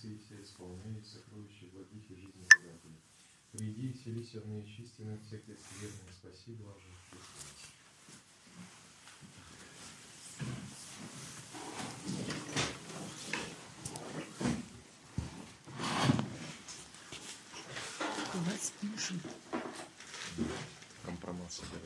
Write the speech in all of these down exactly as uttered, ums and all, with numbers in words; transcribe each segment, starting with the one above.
сей все исполняй, сокровища благих и жизни богатые. Приди, вселись в неочистенных, всякой скверной, спаси блаженных. У вас пишут. Компромат собирать.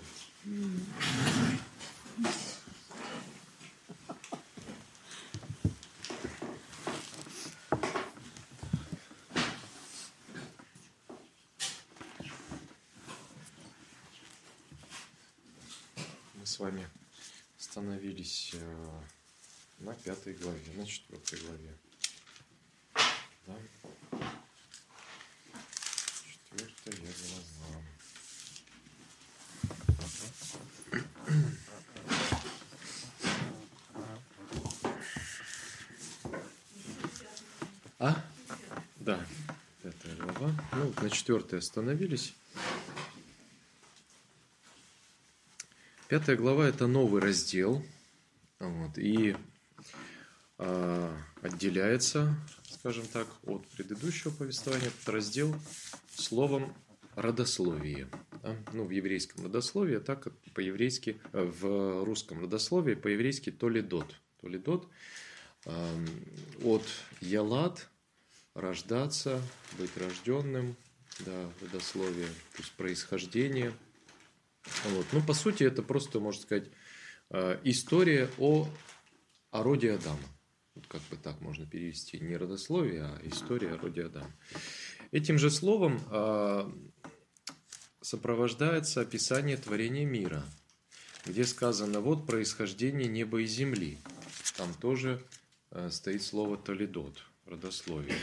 Мы с вами остановились на пятой главе, на четвертой главе. Да? Четвертая глава. А? Да, пятая глава. Ну, на четвертой остановились. Пятая глава – это новый раздел, вот, и э, отделяется, скажем так, от предыдущего повествования этот раздел словом родословие. Да? Ну, в еврейском родословии, так по-еврейски, в русском родословии по-еврейски толедот. Толедот э, от ялад рождаться, быть рожденным, да, родословие, то есть происхождение. Вот. Ну, по сути, это просто, можно сказать, история о, о роде Адама. Вот как бы так можно перевести. Не родословие, а история о роде Адама. Этим же словом сопровождается описание творения мира, где сказано, вот происхождение неба и земли. Там тоже стоит слово толедот, родословие.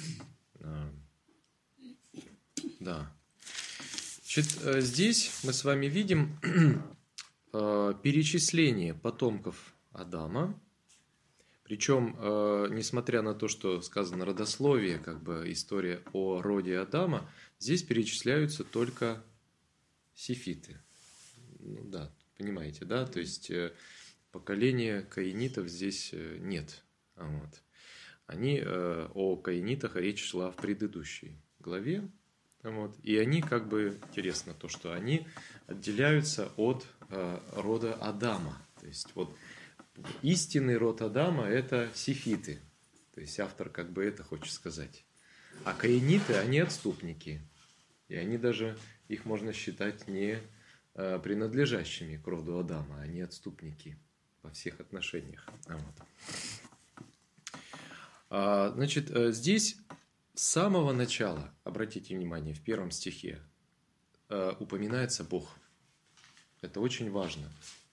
Да. Значит, здесь мы с вами видим перечисление потомков Адама. Причем, несмотря на то, что сказано родословие, как бы история о роде Адама, здесь перечисляются только сефиты. Ну да, понимаете, да? То есть поколения каинитов здесь нет. Вот. Они о каинитах речь шла в предыдущей главе. Вот. И они, как бы, интересно то, что они отделяются от э, рода Адама. То есть, вот истинный род Адама – это сефиты. То есть, автор как бы это хочет сказать. А каиниты, они отступники. И они даже, их можно считать не э, принадлежащими к роду Адама, они отступники во всех отношениях. Вот. А, значит, здесь... С самого начала, обратите внимание, в первом стихе э, упоминается Бог. Это очень важно.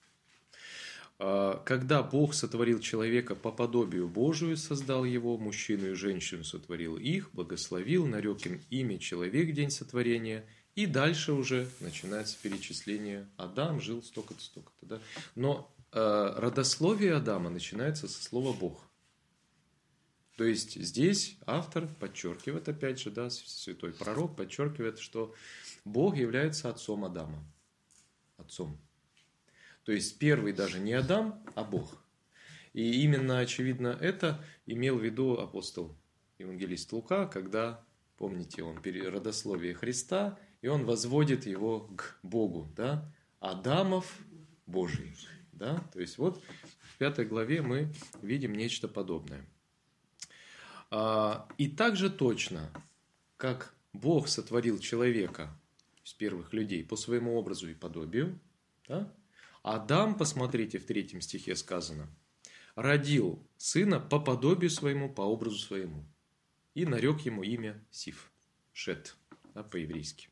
Э, когда Бог сотворил человека по подобию Божию, создал его, мужчину и женщину сотворил их, благословил, нарек им имя человек в день сотворения, и дальше уже начинается перечисление. Адам жил столько-то, столько-то. Да? Но э, родословие Адама начинается со слова Бог. То есть здесь автор подчеркивает, опять же, да, святой пророк подчеркивает, что Бог является отцом Адама. Отцом. То есть первый даже не Адам, а Бог. И именно, очевидно, это имел в виду апостол евангелист Лука, когда, помните, он родословие Христа, и он возводит его к Богу, да, Адамов Божий. Да? То есть вот в пятой главе мы видим нечто подобное. И так же точно, как Бог сотворил человека из первых людей по своему образу и подобию, да? Адам, посмотрите, в третьем стихе сказано, родил сына по подобию своему, по образу своему, и нарек ему имя Сиф, Шет, да, по-еврейски.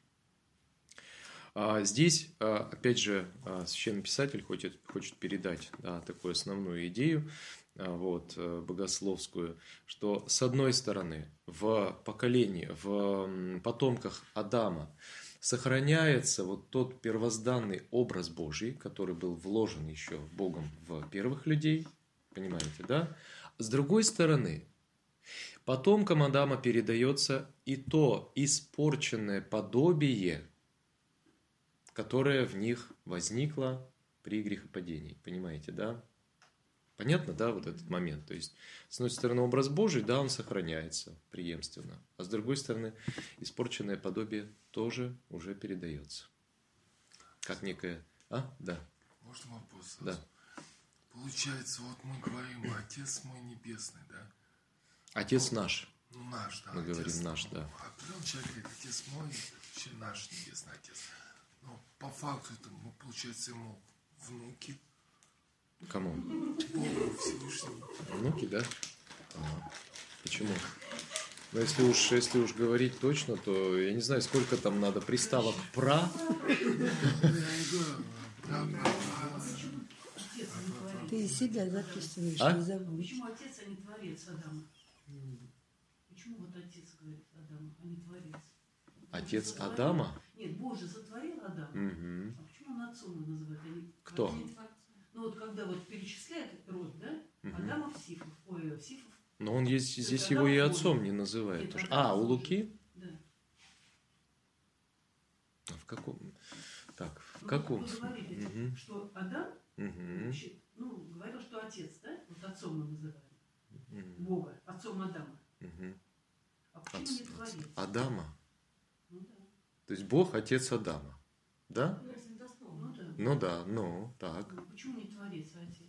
Здесь, опять же, священный писатель хочет, хочет передать, да, такую основную идею, вот, богословскую, что с одной стороны в поколении, в потомках Адама сохраняется вот тот первозданный образ Божий, который был вложен еще Богом в первых людей, понимаете, да? С другой стороны, потомкам Адама передается и то испорченное подобие, которое в них возникло при грехопадении, понимаете, да? Понятно, да, вот этот момент? То есть, с одной стороны, образ Божий, да, он сохраняется преемственно, а с другой стороны, испорченное подобие тоже уже передается. Как некое... А? Да. Можно вопрос? Да. Получается, вот мы говорим, Отец мой небесный, да? Отец наш. Ну, наш, да. Мы отец, говорим наш, да. А потом человек говорит, Отец мой, вообще наш небесный Отец. Но по факту это, мы, получается, ему внуки. Кому? Богу Всевышнему. Внуки, да? Ага. Почему? Ну, если уж, если уж говорить точно, то я не знаю, сколько там надо приставок «пра». Ты себя записываешь, А? не забудь. Почему отец, а не творец Адама? Почему вот отец говорит Адама, а не творец? Отец Сотворил- Адама? Нет, Боже сотворил Адама. Угу. А почему он отцом его называет? а не Кто? творцом? Ну вот когда вот перечисляет род, да? Мгм. Адамов, Сифов. Ой, Сифов, Но он есть, Это здесь Адам его и Божий. отцом не называют. Это уж. Адам А, у Божий. Луки? да. А в каком? Так, в Ну, каком? вот вы говорили, Угу. что Адам, Угу. щи- ну, говорил, что отец, да? Вот отцом мы называем. Бога, отцом Адама. Угу. А почему не творец? Адама. Ну да. То есть Бог отец Адама. Да? Ну да. Ну да, ну, так. Ну, почему не творец, а отец?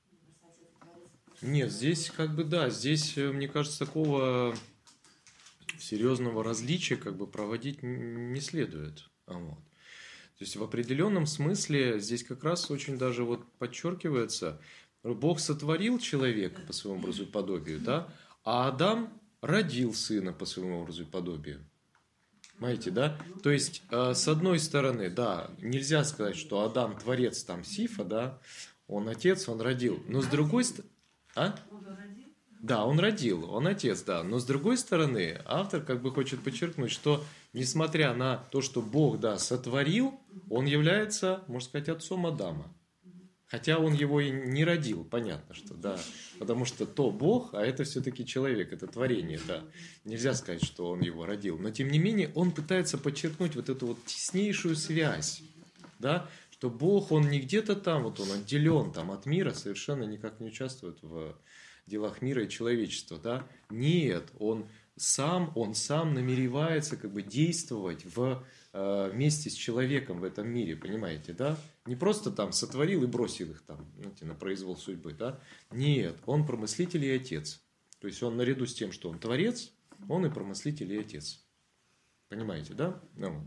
Нет, здесь как бы да, здесь, э, мне кажется, такого серьезного различия как бы проводить н- не следует. А вот. То есть в определенном смысле здесь как раз очень даже вот подчеркивается, Бог сотворил человека по своему образу и подобию, да, а Адам родил сына по своему образу и подобию. Понимаете, да? То есть, э, с одной стороны, да, нельзя сказать, что Адам творец там Сифа, да, он отец, он родил. Но с другой стороны... А? Он же родил. Да, он родил, он отец, да. Но с другой стороны, автор как бы хочет подчеркнуть, что несмотря на то, что Бог, да, сотворил, он является, можно сказать, отцом Адама. Хотя он его и не родил, понятно, что да. Потому что то Бог, а это все-таки человек, это творение, да. Нельзя сказать, что он его родил. Но тем не менее, он пытается подчеркнуть вот эту вот теснейшую связь, да, что Бог, он не где-то там, вот он отделен там от мира, совершенно никак не участвует в делах мира и человечества, да. Нет, он сам, он сам намеревается как бы действовать в, э, вместе с человеком в этом мире, понимаете, да? Не просто там сотворил и бросил их там, знаете, на произвол судьбы, да? Нет, он промыслитель и отец. То есть он наряду с тем, что он творец, он и промыслитель и отец. Понимаете, да? Ну.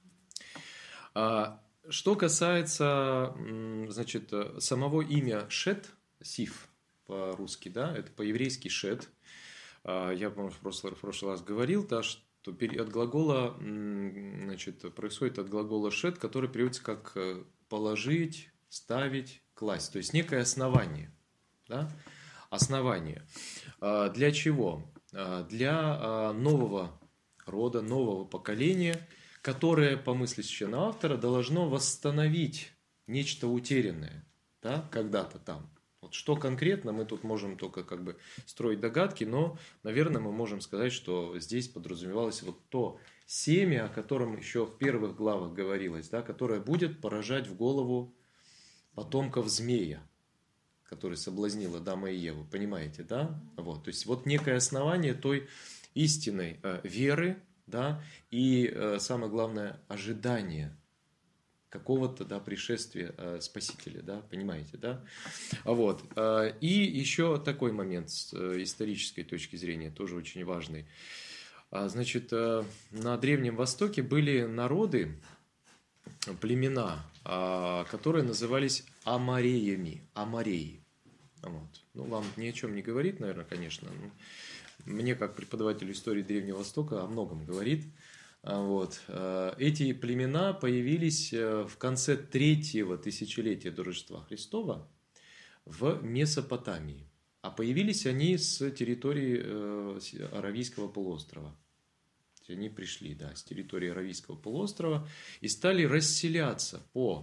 А, что касается, значит, самого имя Шет, Сиф по-русски, да, это по-еврейски Шет. Я, по-моему, в прошлый, в прошлый раз говорил, да, что от глагола, значит, происходит от глагола шет, который переводится как положить, ставить, класть. То есть некое основание. Да? Основание. Для чего? Для нового рода, нового поколения, которое, по мысли священного автора, должно восстановить нечто утерянное, да, когда-то там. Вот что конкретно, мы тут можем только как бы строить догадки, но, наверное, мы можем сказать, что здесь подразумевалось вот то семя, о котором еще в первых главах говорилось, да, которое будет поражать в голову потомков змея, который соблазнил Адама и Еву, понимаете, да? Вот, то есть вот некое основание той истинной э, веры, да, и э, самое главное, ожидание какого-то, да, пришествия э, Спасителя, да, понимаете, да? Вот. Э, и еще такой момент с э, исторической точки зрения, тоже очень важный. А, значит, э, на Древнем Востоке были народы, племена, э, которые назывались амореями, амореи. Вот. Ну, вам ни о чем не говорит, наверное, конечно. Мне, как преподавателю истории Древнего Востока, о многом говорит. Вот. Эти племена появились в конце третьего тысячелетия до Рождества Христова в Месопотамии. А появились они с территории Аравийского полуострова. Они пришли, да, с территории Аравийского полуострова и стали расселяться по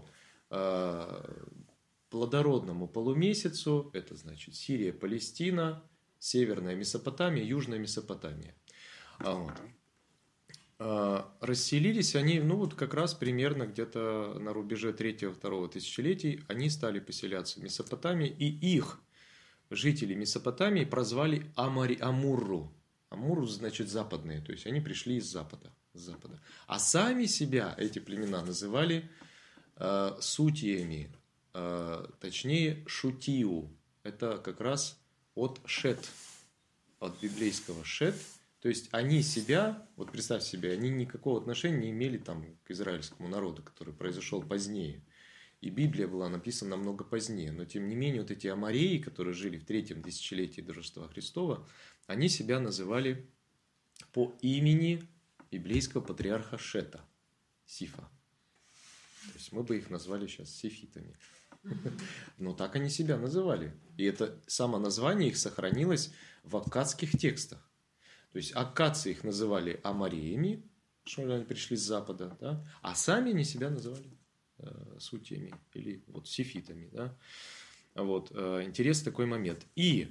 плодородному полумесяцу. Это значит Сирия, Палестина, Северная Месопотамия, Южная Месопотамия. Вот. Расселились они, ну вот как раз примерно где-то на рубеже третьего-второго тысячелетий они стали поселяться в Месопотамии, и их жители Месопотамии прозвали Амари, Амурру. Амурру значит западные, то есть они пришли из запада. С запада. А сами себя эти племена называли э, сутиями, э, точнее шутию. Это как раз от шет, от библейского шет. То есть они себя, вот представь себе, они никакого отношения не имели там к израильскому народу, который произошел позднее. И Библия была написана намного позднее. Но тем не менее, вот эти амореи, которые жили в третьем тысячелетии до Рождества Христова, они себя называли по имени библейского патриарха Шета, Сифа. То есть мы бы их назвали сейчас сифитами. Но так они себя называли. И это само название их сохранилось в аккадских текстах. То есть аккадцы их называли амореями, что они пришли с запада, да? А сами они себя называли э, сутиями или вот сифитами. Да? Вот, э, интересный такой момент. И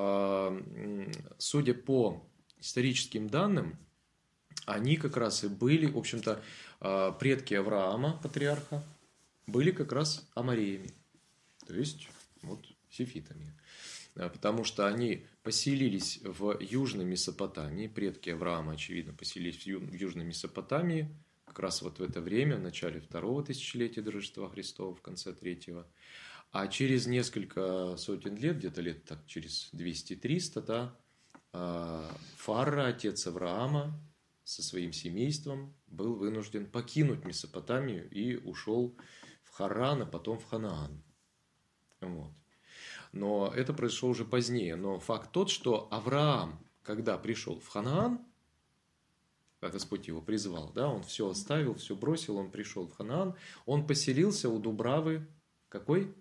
э, судя по историческим данным, они как раз и были, в общем-то, э, предки Авраама, патриарха, были как раз амореями. То есть вот сифитами. Потому что они поселились в Южной Месопотамии, предки Авраама, очевидно, поселились в Южной Месопотамии, как раз вот в это время, в начале второго тысячелетия до Рождества Христова, в конце третьего. А через несколько сотен лет, где-то лет так, через двести-триста, да, Фарра, отец Авраама, со своим семейством был вынужден покинуть Месопотамию и ушел в Харран, а потом в Ханаан. Вот. Но это произошло уже позднее. Но факт тот, что Авраам, когда пришел в Ханаан, как Господь его призвал, да, он все оставил, все бросил, он пришел в Ханаан, он поселился у Дубравы, какой?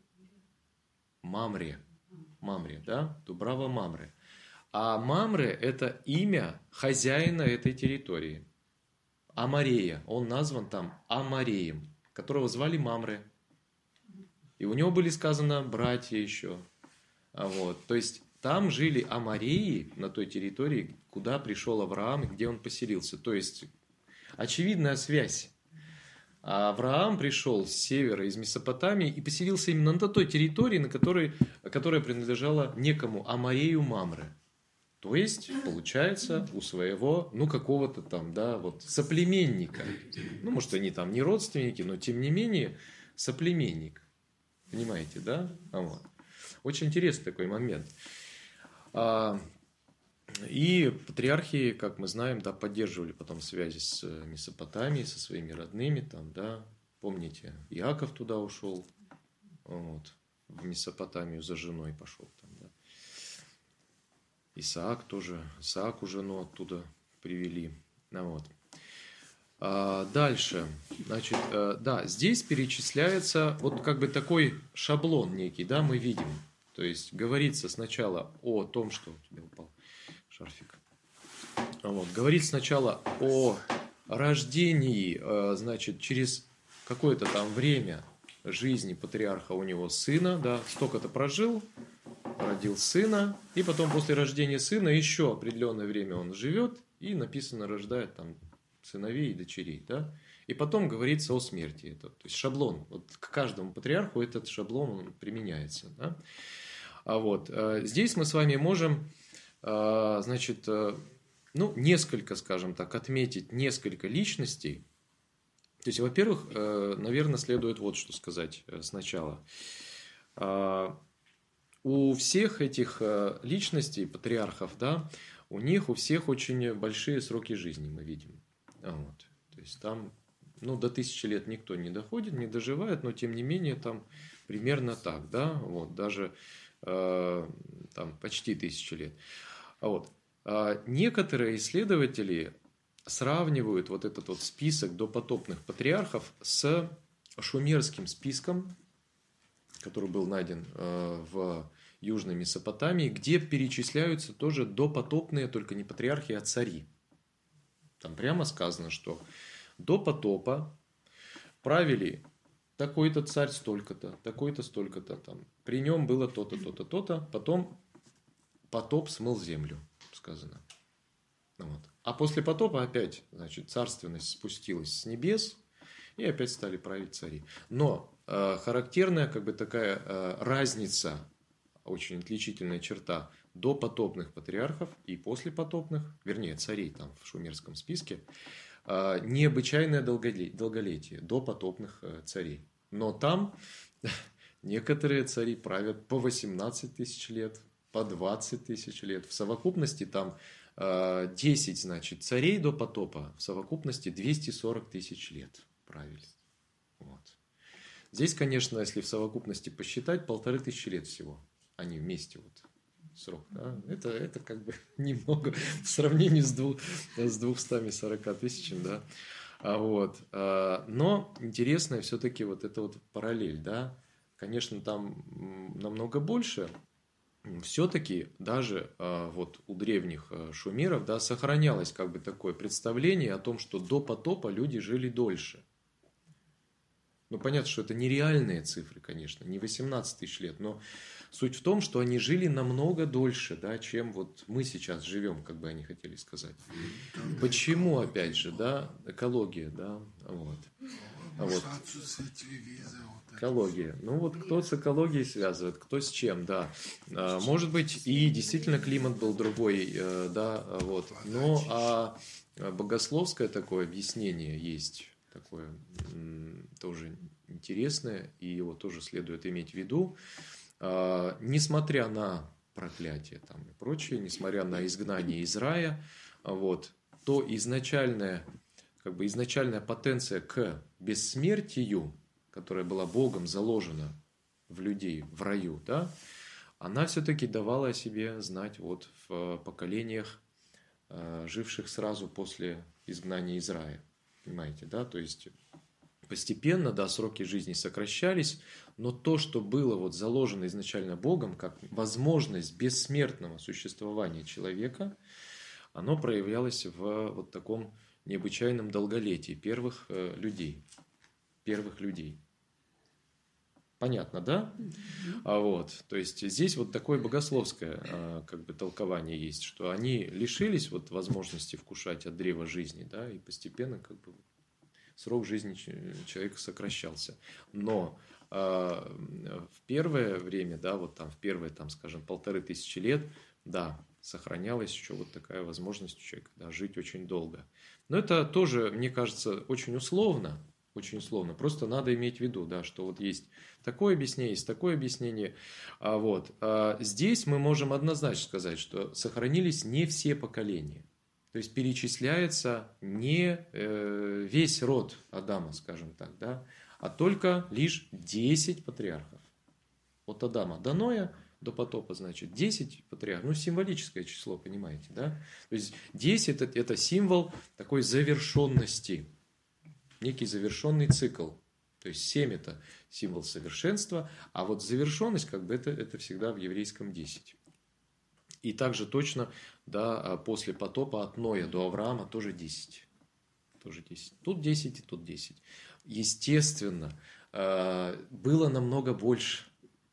Мамре. Мамре, да, Дубрава Мамре. А Мамре – это имя хозяина этой территории. Амарея. Он назван там Амареем, которого звали Мамре. И у него были сказано братья еще. Вот. То есть там жили амореи на той территории, куда пришел Авраам и где он поселился. То есть очевидная связь. А Авраам пришел с севера, из Месопотамии, и поселился именно на той территории, на которой, которая принадлежала некому Аморею Мамре. То есть, получается, у своего, ну, какого-то там, да, вот, соплеменника. Ну, может, они там не родственники, но, тем не менее, соплеменник. Понимаете, да? А вот. Очень интересный такой момент. И патриархи, как мы знаем, да, поддерживали потом связи с Месопотамией, со своими родными. Там, да. Помните, Иаков туда ушел, вот, в Месопотамию за женой пошел. Там, да. Исаак тоже, Исааку жену оттуда привели. Ну, вот. А дальше, значит, да, здесь перечисляется вот как бы такой шаблон некий, да, мы видим. То есть говорится сначала о том, что... У тебя упал шарфик. Вот, говорится сначала о рождении, значит, через какое-то там время жизни патриарха у него сына, да, столько-то прожил, родил сына, и потом после рождения сына еще определенное время он живет, и написано, рождает там сыновей и дочерей, да, и потом говорится о смерти. Это, то есть шаблон, вот к каждому патриарху этот шаблон он применяется, да. А вот здесь мы с вами можем, значит, ну, несколько, скажем так, отметить несколько личностей. То есть, во-первых, наверное, следует вот что сказать сначала. У всех этих личностей, патриархов, да, у них у всех очень большие сроки жизни, мы видим. Вот. То есть там, ну, до тысячи лет никто не доходит, не доживает, но тем не менее там примерно так, да, вот, даже э, там почти тысячи лет. Вот. А некоторые исследователи сравнивают вот этот вот список допотопных патриархов с шумерским списком, который был найден э, в Южной Месопотамии, где перечисляются тоже допотопные, только не патриархи, а цари. Там прямо сказано, что до потопа правили такой-то царь столько-то, такой-то столько-то. Там. При нем было то-то, то-то, то-то. Потом потоп смыл землю, сказано. Вот. А после потопа опять, значит, царственность спустилась с небес, и опять стали править цари. Но э, характерная как бы такая э, разница очень отличительная черта допотопных патриархов и послепотопных, вернее, царей там в шумерском списке, необычайное долголетие допотопных царей. Но там некоторые цари правят по восемнадцать тысяч лет, по двадцать тысяч лет. В совокупности там десять, значит, царей до потопа, в совокупности двести сорок тысяч лет правили. Вот. Здесь, конечно, если в совокупности посчитать, полторы тысячи лет всего. Они вместе вот срок. Да? Это, это как бы немного в сравнении с, двух, с двумястами сорока тысячами. Да? А вот. Но интересная все-таки вот эта вот параллель. Да? Конечно, там намного больше. Все-таки даже вот у древних шумеров, да, сохранялось как бы такое представление о том, что до потопа люди жили дольше. Ну, понятно, что это нереальные цифры, конечно, не восемнадцать тысяч лет, но суть в том, что они жили намного дольше, да, чем вот мы сейчас живем, как бы они хотели сказать. Почему, опять же, да, экология, да, вот. А вот. Экология. Ну вот кто с экологией связывает, кто с чем, да. Может быть, и действительно климат был другой, да, вот. Но а богословское такое объяснение есть, такое тоже интересное, и его тоже следует иметь в виду. Несмотря на проклятие там и прочее, несмотря на изгнание из рая, вот, то изначальная, как бы изначальная потенция к бессмертию, которая была Богом заложена в людей в раю, да, она все-таки давала о себе знать вот в поколениях, живших сразу после изгнания из рая. Понимаете, да? То есть постепенно, да, сроки жизни сокращались, но то, что было вот заложено изначально Богом, как возможность бессмертного существования человека, оно проявлялось в вот таком необычайном долголетии первых людей. Первых людей. Понятно, да? Mm-hmm. А вот, то есть здесь вот такое богословское как бы толкование есть, что они лишились вот возможности вкушать от древа жизни, да, и постепенно как бы срок жизни человека сокращался. Но э, в первое время, да, вот там в первые, там, скажем, полторы тысячи лет, да, сохранялась еще вот такая возможность у человека, да, жить очень долго. Но это тоже, мне кажется, очень условно. Очень условно. Просто надо иметь в виду, да, что вот есть такое объяснение, есть такое объяснение. А вот а здесь мы можем однозначно сказать, что сохранились не все поколения. То есть перечисляется не э, весь род Адама, скажем так, да, а только лишь десять патриархов. От Адама до Ноя, до потопа, значит, десять патриархов. Ну, символическое число, понимаете, да? То есть десять это, это символ такой завершенности. Некий завершенный цикл. То есть семь это символ совершенства, а вот завершенность, как бы это, это всегда в еврейском десять. И также точно, да, после потопа от Ноя до Авраама тоже десять. Тоже десять. Тут десять и тут десять. Естественно, было намного больше.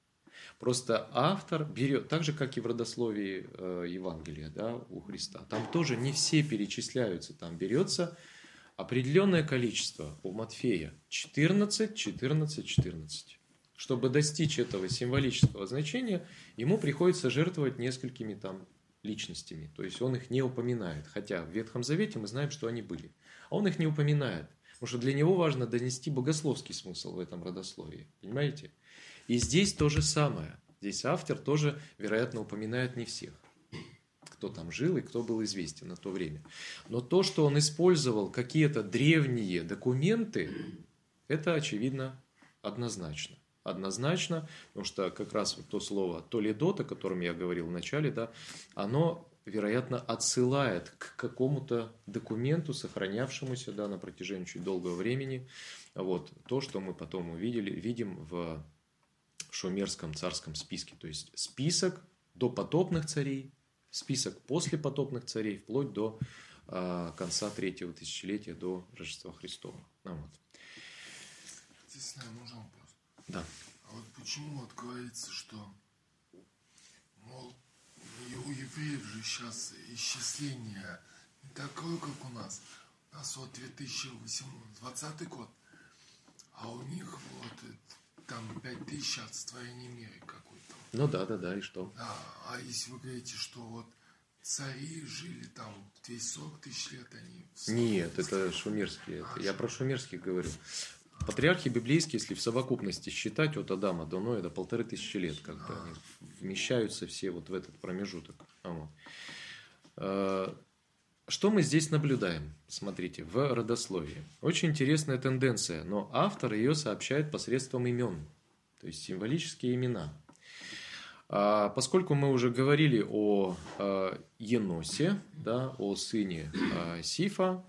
Просто автор берет, так же, как и в родословии Евангелия, да, у Христа. Там тоже не все перечисляются. Там берется определенное количество у Матфея четырнадцать, четырнадцать, четырнадцать. Чтобы достичь этого символического значения, ему приходится жертвовать несколькими там личностями. То есть он их не упоминает. Хотя в Ветхом Завете мы знаем, что они были. А он их не упоминает. Потому что для него важно донести богословский смысл в этом родословии. Понимаете? И здесь то же самое. Здесь автор тоже, вероятно, упоминает не всех, кто там жил и кто был известен на то время. Но то, что он использовал какие-то древние документы, это, очевидно, однозначно. Однозначно, потому что как раз вот то слово «толедот», о котором я говорил в начале, да, оно, вероятно, отсылает к какому-то документу, сохранявшемуся, да, на протяжении очень долгого времени. Вот, то, что мы потом увидели, видим в шумерском царском списке. То есть список допотопных царей, список послепотопных царей, вплоть до э, конца третьего тысячелетия, до Рождества Христова. Ну, вот. Здесь, наверное, нужен вопрос. Да. А вот почему вот говорится, что, мол, у евреев же сейчас исчисление не такое, как у нас. У нас вот две тысячи двадцатый год, а у них вот там пять тысяч от сотворения мира какой-то. Ну да, да, да, и что? Да, а если вы говорите, что вот цари жили там двести сорок тысяч лет, они... Нет, это шумерские. Это. Я про шумерских говорю. Патриархи библейские, если в совокупности считать от Адама до Ноя, до полторы тысячи лет, как бы они вмещаются все вот в этот промежуток. Вот. Что мы здесь наблюдаем? Смотрите, в родословии. Очень интересная тенденция, но автор ее сообщает посредством имен, то есть символические имена. Поскольку мы уже говорили о Еносе, да, о сыне Сифа,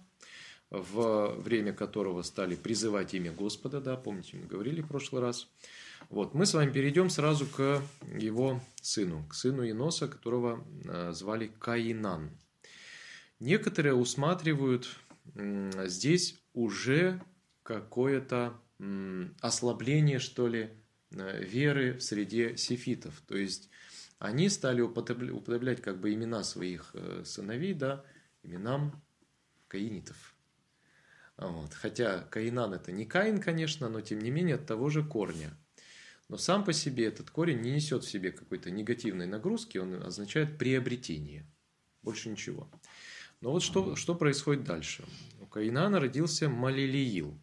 в время которого стали призывать имя Господа, да, помните, мы говорили в прошлый раз. Вот, мы с вами перейдем сразу к его сыну, к сыну Еноса, которого звали Каинан. Некоторые усматривают здесь уже какое-то ослабление, что ли, веры в среде сефитов. То есть они стали уподоблять как бы имена своих сыновей, да, именам каинитов. Вот. Хотя Каинан это не Каин, конечно, но тем не менее от того же корня. Но сам по себе этот корень не несет в себе какой-то негативной нагрузки, он означает приобретение. Больше ничего. Но вот что, что происходит дальше. У Каинана родился Малилиил.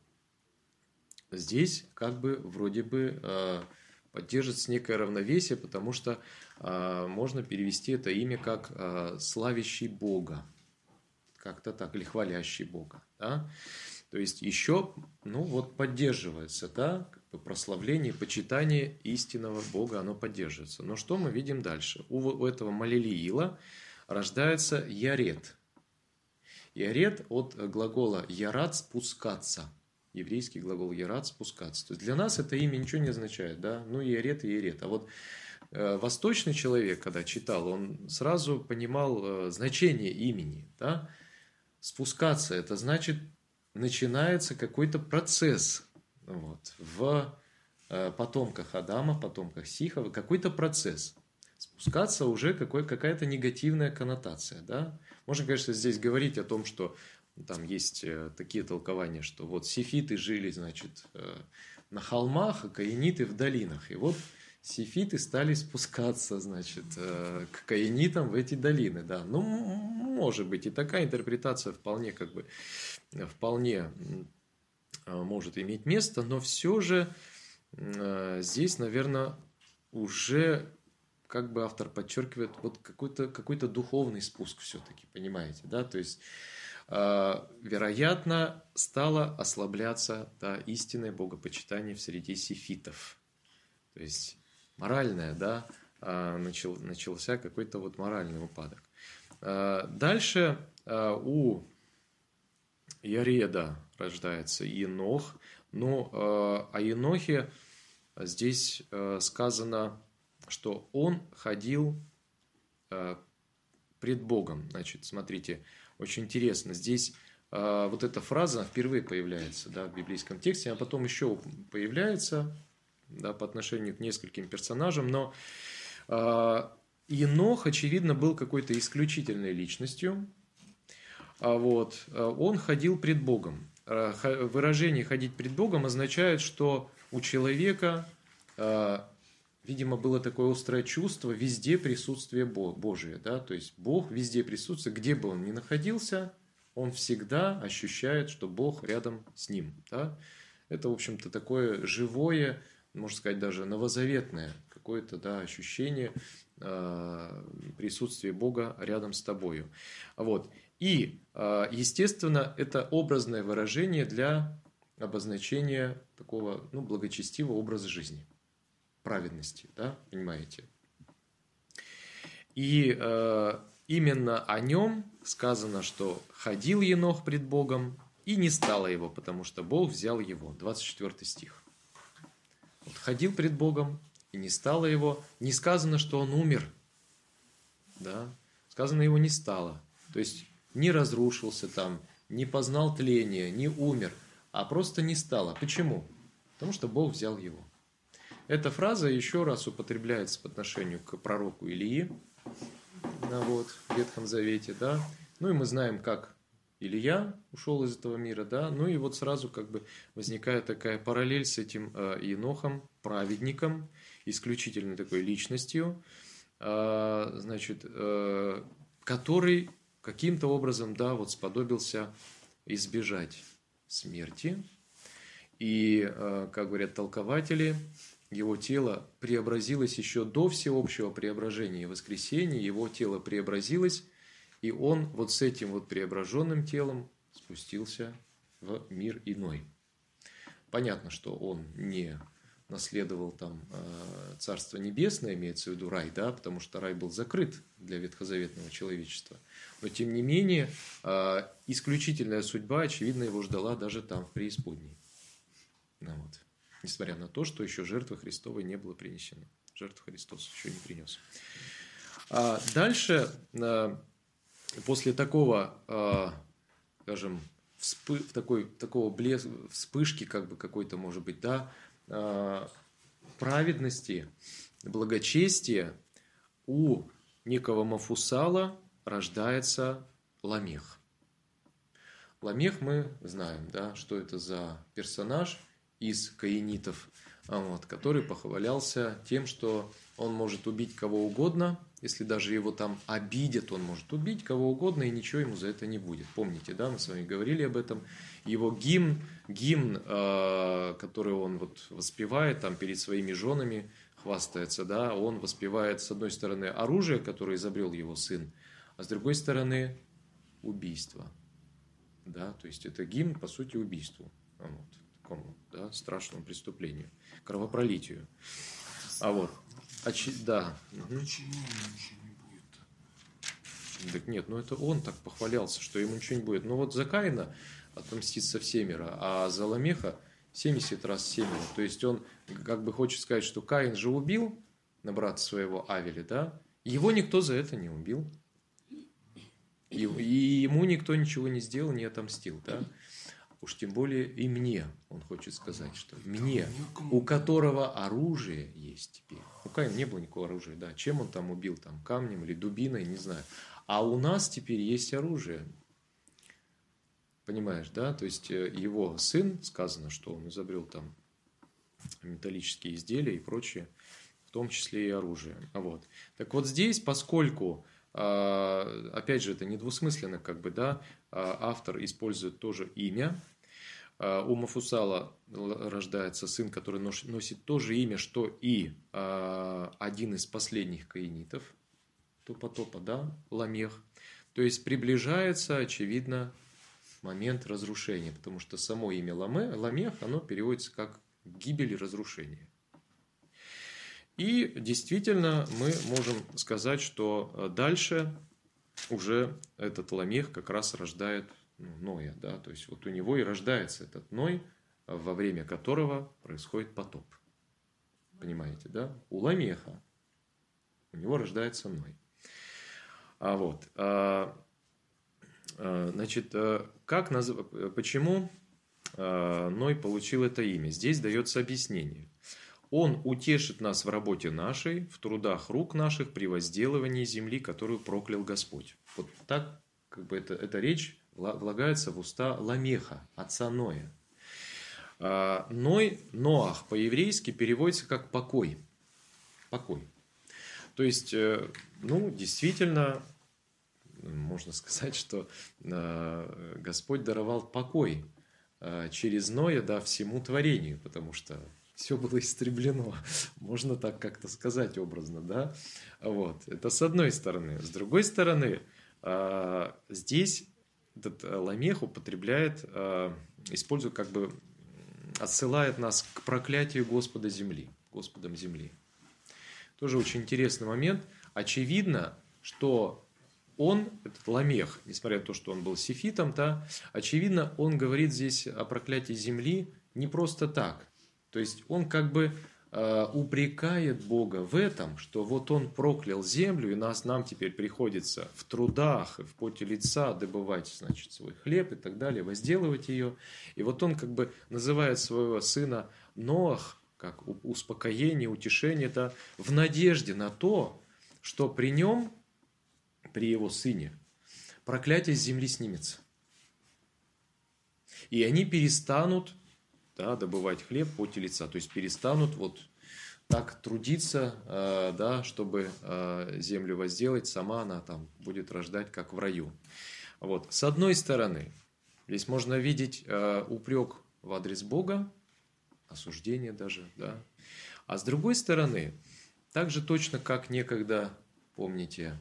Здесь как бы вроде бы э, поддерживается некое равновесие, потому что э, можно перевести это имя как э, славящий Бога. Как-то так, или хвалящий Бога. Да? То есть еще, ну вот, поддерживается, да, как бы прославление, почитание истинного Бога, оно поддерживается. Но что мы видим дальше? У, у этого Малилиила рождается Яред. Яред от глагола ярад – спускаться. Еврейский глагол ярад – спускаться. То есть для нас это имя ничего не означает, да? Ну, Яред и Яред. А вот э, восточный человек, когда читал, он сразу понимал э, значение имени, да? Спускаться – это значит, начинается какой-то процесс вот, в э, потомках Адама, потомках Сихова, какой-то процесс. Спускаться уже какой, какая-то негативная коннотация, да? Можно, конечно, здесь говорить о том, что там есть э, такие толкования, что вот сефиты жили, значит, э, на холмах, а каиниты в долинах. И вот сефиты стали спускаться, значит, э, к каинитам в эти долины, да. Ну, может быть, и такая интерпретация вполне, как бы, вполне э, может иметь место, но все же э, здесь, наверное, уже как бы автор подчеркивает вот какой-то, какой-то духовный спуск все-таки, понимаете, да, то есть, э, вероятно, стало ослабляться, да, истинное богопочитание в среде сефитов, то есть моральное, да, э, начал, начался какой-то вот моральный упадок. Э, дальше э, у Яреда рождается Енох, но э, о Енохе здесь э, сказано, что он ходил э, пред Богом. Значит, смотрите, очень интересно. Здесь э, вот эта фраза впервые появляется, да, в библейском тексте, а потом еще появляется, да, по отношению к нескольким персонажам. Но э, Енох, очевидно, был какой-то исключительной личностью. А вот, он ходил пред Богом. Выражение «ходить пред Богом» означает, что у человека... Э, Видимо, было такое острое чувство везде присутствие Божие. Да? То есть Бог везде присутствует, где бы он ни находился, он всегда ощущает, что Бог рядом с ним. Да? Это, в общем-то, такое живое, можно сказать, даже новозаветное какое-то, да, ощущение э, присутствия Бога рядом с тобою. Вот. И, э, естественно, это образное выражение для обозначения такого, ну, благочестивого образа жизни. Праведности, да, понимаете? И э, именно о нем сказано, что ходил Енох пред Богом, и не стало его, потому что Бог взял его. двадцать четвёртый стих. Вот, ходил пред Богом, и не стало его. Не сказано, что он умер. Да? Сказано, его не стало. То есть, не разрушился там, не познал тления, не умер, а просто не стало. Почему? Потому что Бог взял его. Эта фраза еще раз употребляется по отношению к пророку Илии, вот, в Ветхом Завете, да. Ну и мы знаем, как Илия ушел из этого мира, да. Ну и вот сразу как бы возникает такая параллель с этим э, Енохом, праведником, исключительно такой личностью, значит, который каким-то образом, да, вот сподобился избежать смерти. И, как говорят толкователи, его тело преобразилось еще до всеобщего преображения и воскресения, его тело преобразилось, и он вот с этим вот преображенным телом спустился в мир иной. Понятно, что он не наследовал там Царство Небесное, имеется в виду рай, да, потому что рай был закрыт для ветхозаветного человечества. Но, тем не менее, исключительная судьба, очевидно, его ждала даже там, в преисподней. Ну, вот. Несмотря на то, что еще жертвы Христовой не было принесено. Жертву Христос еще не принес. А дальше, после такого, скажем, вспы, такой, такого блеска, вспышки, как бы какой-то, может быть, да, праведности, благочестия, у некого Мафусала рождается Ламех. Ламех мы знаем, да, что это за персонаж из каинитов, вот, который похвалялся тем, что он может убить кого угодно, если даже его там обидят, он может убить кого угодно, и ничего ему за это не будет. Помните, да, мы с вами говорили об этом. Его гимн, гимн, э, который он вот воспевает там перед своими женами, хвастается, да, он воспевает, с одной стороны, оружие, которое изобрел его сын, а с другой стороны, убийство. Да, то есть это гимн, по сути, убийству. Вот, такому, да, страшному преступлению, кровопролитию. А вот, а че, да. А Угу. почему ему ничего не будет? Так нет, ну это он так похвалялся, что ему ничего не будет. Но вот за Каина отомстится всемеро, а за Ламеха семьдесят раз семеро. То есть он как бы хочет сказать, что Каин же убил на брата своего Авеля, да? Его никто за это не убил. И, и ему никто ничего не сделал, не отомстил, да? Уж тем более и мне, он хочет сказать, что мне, у которого оружие есть теперь. У Каина не было никакого оружия, да. Чем он там убил? Там камнем или дубиной, не знаю. А у нас теперь есть оружие. Понимаешь, да? То есть его сын, сказано, что он изобрел там металлические изделия и прочее, в том числе и оружие. Вот. Так вот здесь, поскольку, опять же, это недвусмысленно, как бы, да, автор использует тоже имя. У Мафусала рождается сын, который носит то же имя, что и один из последних каинитов, Топа-Топа, да, Ламех. То есть приближается, очевидно, момент разрушения, потому что само имя Ламе, Ламех, оно переводится как гибель и разрушение. И действительно мы можем сказать, что дальше уже этот Ламех как раз рождает, ну, Ноя, да, то есть вот у него и рождается этот Ной, во время которого происходит потоп. Понимаете, да? У Ламеха у него рождается Ной. А вот, а, а, значит, как назв... почему а, Ной получил это имя? Здесь дается объяснение. Он утешит нас в работе нашей, в трудах рук наших, при возделывании земли, которую проклял Господь. Вот так, как бы, это, эта речь влагается в уста Ламеха, отца Ноя. А, Ной, Ноах по-еврейски переводится как покой. Покой. То есть, ну, действительно, можно сказать, что Господь даровал покой через Ноя, да, всему творению, потому что все было истреблено, можно так как-то сказать образно, да, вот, это с одной стороны. С другой стороны, здесь этот Ламех употребляет, использует, как бы, отсылает нас к проклятию Господа земли, Господом земли. Тоже очень интересный момент. Очевидно, что он, этот Ламех, несмотря на то, что он был сефитом, да, очевидно, он говорит здесь о проклятии земли не просто так. То есть он как бы э, упрекает Бога в этом, что вот он проклял землю, и нас, нам теперь приходится в трудах, в поте лица добывать, значит, свой хлеб и так далее, возделывать ее. И вот он как бы называет своего сына Ноах, как успокоение, утешение, да, в надежде на то, что при нем, при его сыне, проклятие с земли снимется. И они перестанут, да, добывать хлеб в поте лица, то есть перестанут вот так трудиться, да, чтобы землю возделать, сама она там будет рождать, как в раю. Вот. С одной стороны, здесь можно видеть упрек в адрес Бога, осуждение даже, да. А с другой стороны, так же точно, как некогда, помните,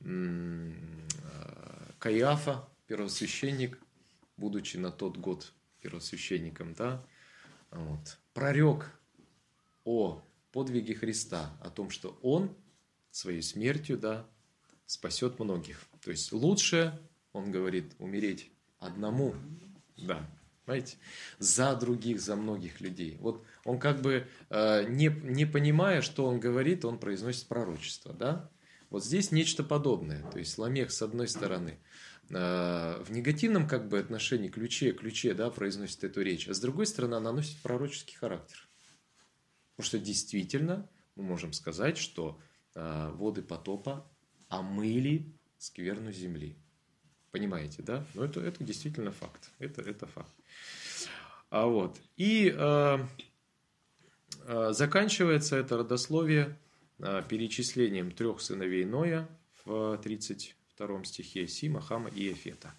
Каиафа, первосвященник, будучи на тот год первосвященником, да, вот, прорек о подвиге Христа, о том, что Он своей смертью, да, спасет многих. То есть лучше, он говорит, умереть одному, да, понимаете, за других, за многих людей. Вот он как бы, не, не понимая, что он говорит, он произносит пророчество, да. Вот здесь нечто подобное. То есть Ламех, с одной стороны, в негативном как бы отношении, ключе, ключе, да, произносит эту речь, а с другой стороны, она носит пророческий характер. Потому что действительно мы можем сказать, что воды потопа омыли скверну земли. Понимаете, да? Но это, это действительно факт. Это, это факт. А вот. И э, э, заканчивается это родословие э, перечислением трех сыновей Ноя в тридцать втором стихе: Сима, Хама и Иафета.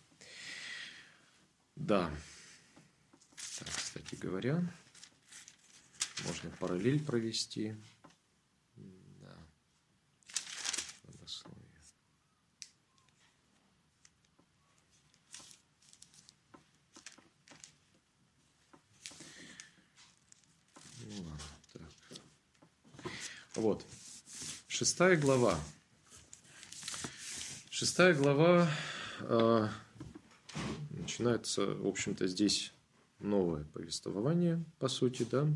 Да. Так, кстати говоря, можно параллель провести. Да. Родословие. Ну ладно, так. Вот. Шестая глава. Шестая глава э, начинается, в общем-то, здесь новое повествование, по сути, да.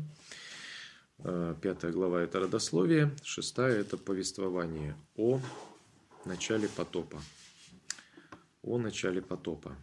Э, пятая глава – это родословие, шестая – это повествование о начале потопа. О начале потопа.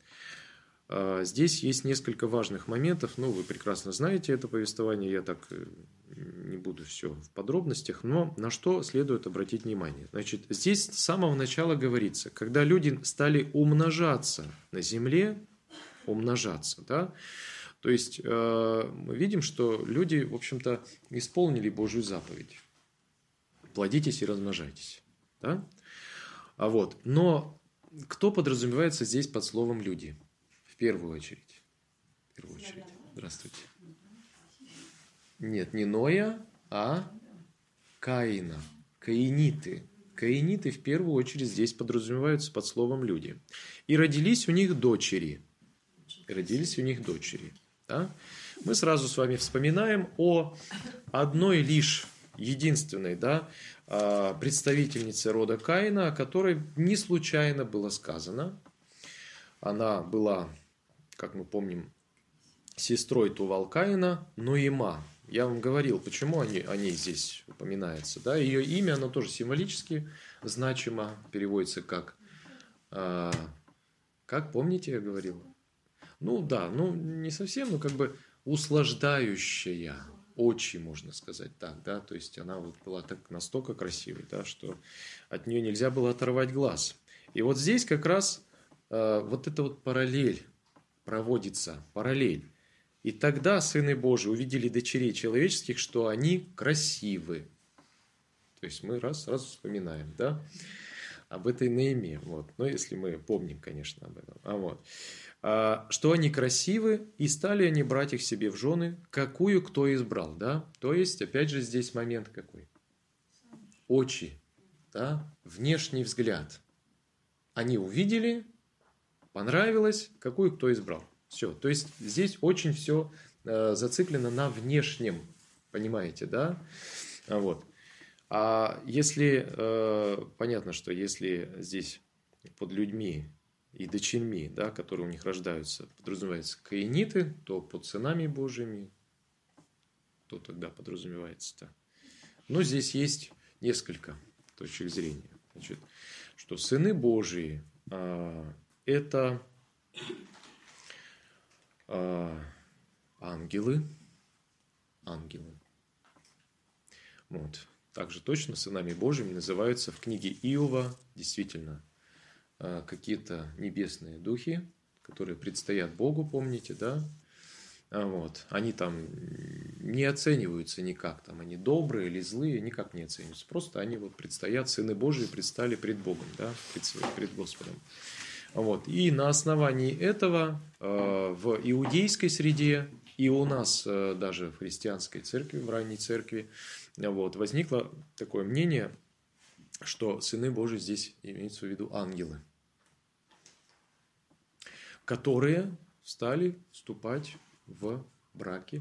Э, здесь есть несколько важных моментов. Ну, вы прекрасно знаете это повествование, я так не буду все в подробностях, но на что следует обратить внимание. Значит, здесь с самого начала говорится, когда люди стали умножаться на земле, умножаться, да, то есть э, мы видим, что люди, в общем-то, исполнили Божью заповедь. Плодитесь и размножайтесь, да? А вот, но кто подразумевается здесь под словом люди? В первую очередь. В первую очередь. Здравствуйте. Нет, не Ноя, а Каина. Каиниты. Каиниты в первую очередь здесь подразумеваются под словом люди. И родились у них дочери. И родились у них дочери. Да? Мы сразу с вами вспоминаем о одной лишь единственной, да, представительнице рода Каина, о которой не случайно было сказано. Она была, как мы помним, сестрой Тувал Каина, Ноима. Я вам говорил, почему они, о ней здесь упоминается. Да? Ее имя, оно тоже символически значимо, переводится как, э, как, помните, я говорил? Ну да, ну не совсем, но как бы услаждающая, очень, можно сказать так, да, то есть она вот была так настолько красивой, да, что от нее нельзя было оторвать глаз. И вот здесь как раз э, вот эта вот параллель проводится, параллель. И тогда сыны Божии увидели дочерей человеческих, что они красивы. То есть мы раз сразу вспоминаем, да, об этой Ноэме. Вот. Но если мы помним, конечно, об этом. А вот. А, что они красивы, и стали они брать их себе в жены, какую кто избрал. Да? То есть, опять же, здесь момент какой? Очи, да? Внешний взгляд. Они увидели, понравилось, какую кто избрал. Все. То есть здесь очень все э, зациклено на внешнем, понимаете, да? А, вот. А если, э, понятно, что если здесь под людьми и дочерьми, да, которые у них рождаются, подразумеваются каиниты, то под сынами Божьими, то тогда подразумевается-то. Но здесь есть несколько точек зрения. Значит, что сыны Божии э, это... ангелы, ангелы. Вот. Также точно сынами Божьими называются в книге Иова действительно какие-то небесные духи, которые предстоят Богу, помните, да? А Вот. Они там не оцениваются никак, там они добрые или злые, никак не оцениваются. Просто они вот предстоят, сыны Божии предстали пред Богом, да, пред, пред Господом. Вот. И на основании этого э, в иудейской среде и у нас э, даже в христианской церкви, в ранней церкви, вот, возникло такое мнение, что сыны Божии здесь имеются в виду ангелы, которые стали вступать в браки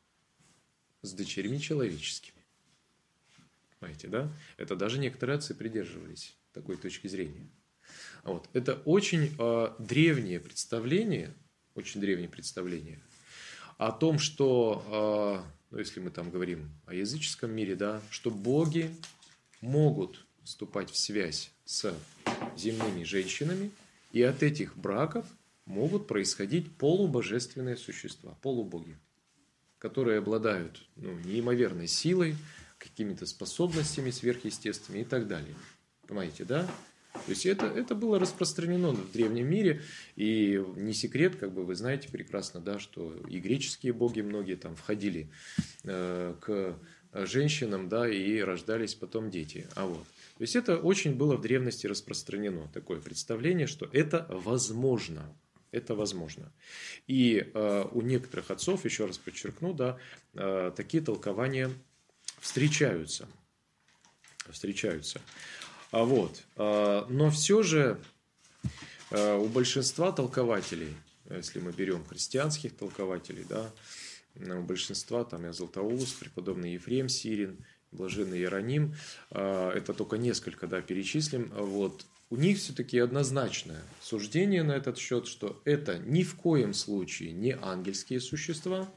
с дочерьми человеческими. Понимаете, да? Это даже некоторые отцы придерживались такой точки зрения. Вот. Это очень э, древнее представление, очень древнее представление о том, что, э, ну, если мы там говорим о языческом мире, да, что боги могут вступать в связь с земными женщинами, и от этих браков могут происходить полубожественные существа, полубоги, которые обладают, ну, неимоверной силой, какими-то способностями сверхъестественными и так далее. Понимаете, да? То есть это, это было распространено в древнем мире, и не секрет, как бы вы знаете прекрасно, да, что и греческие боги многие там входили э, к женщинам, да, и рождались потом дети. А вот. То есть это очень было в древности распространено, такое представление, что это возможно. Это возможно. И э, у некоторых отцов, еще раз подчеркну, да, э, такие толкования встречаются. Встречаются. А вот. Э, но все же э, у большинства толкователей, если мы берем христианских толкователей, да, у большинства, там и Златоуст, преподобный Ефрем Сирин, блаженный Иероним, э, это только несколько, да, перечислим, вот. У них все-таки однозначное суждение на этот счет, что это ни в коем случае не ангельские существа,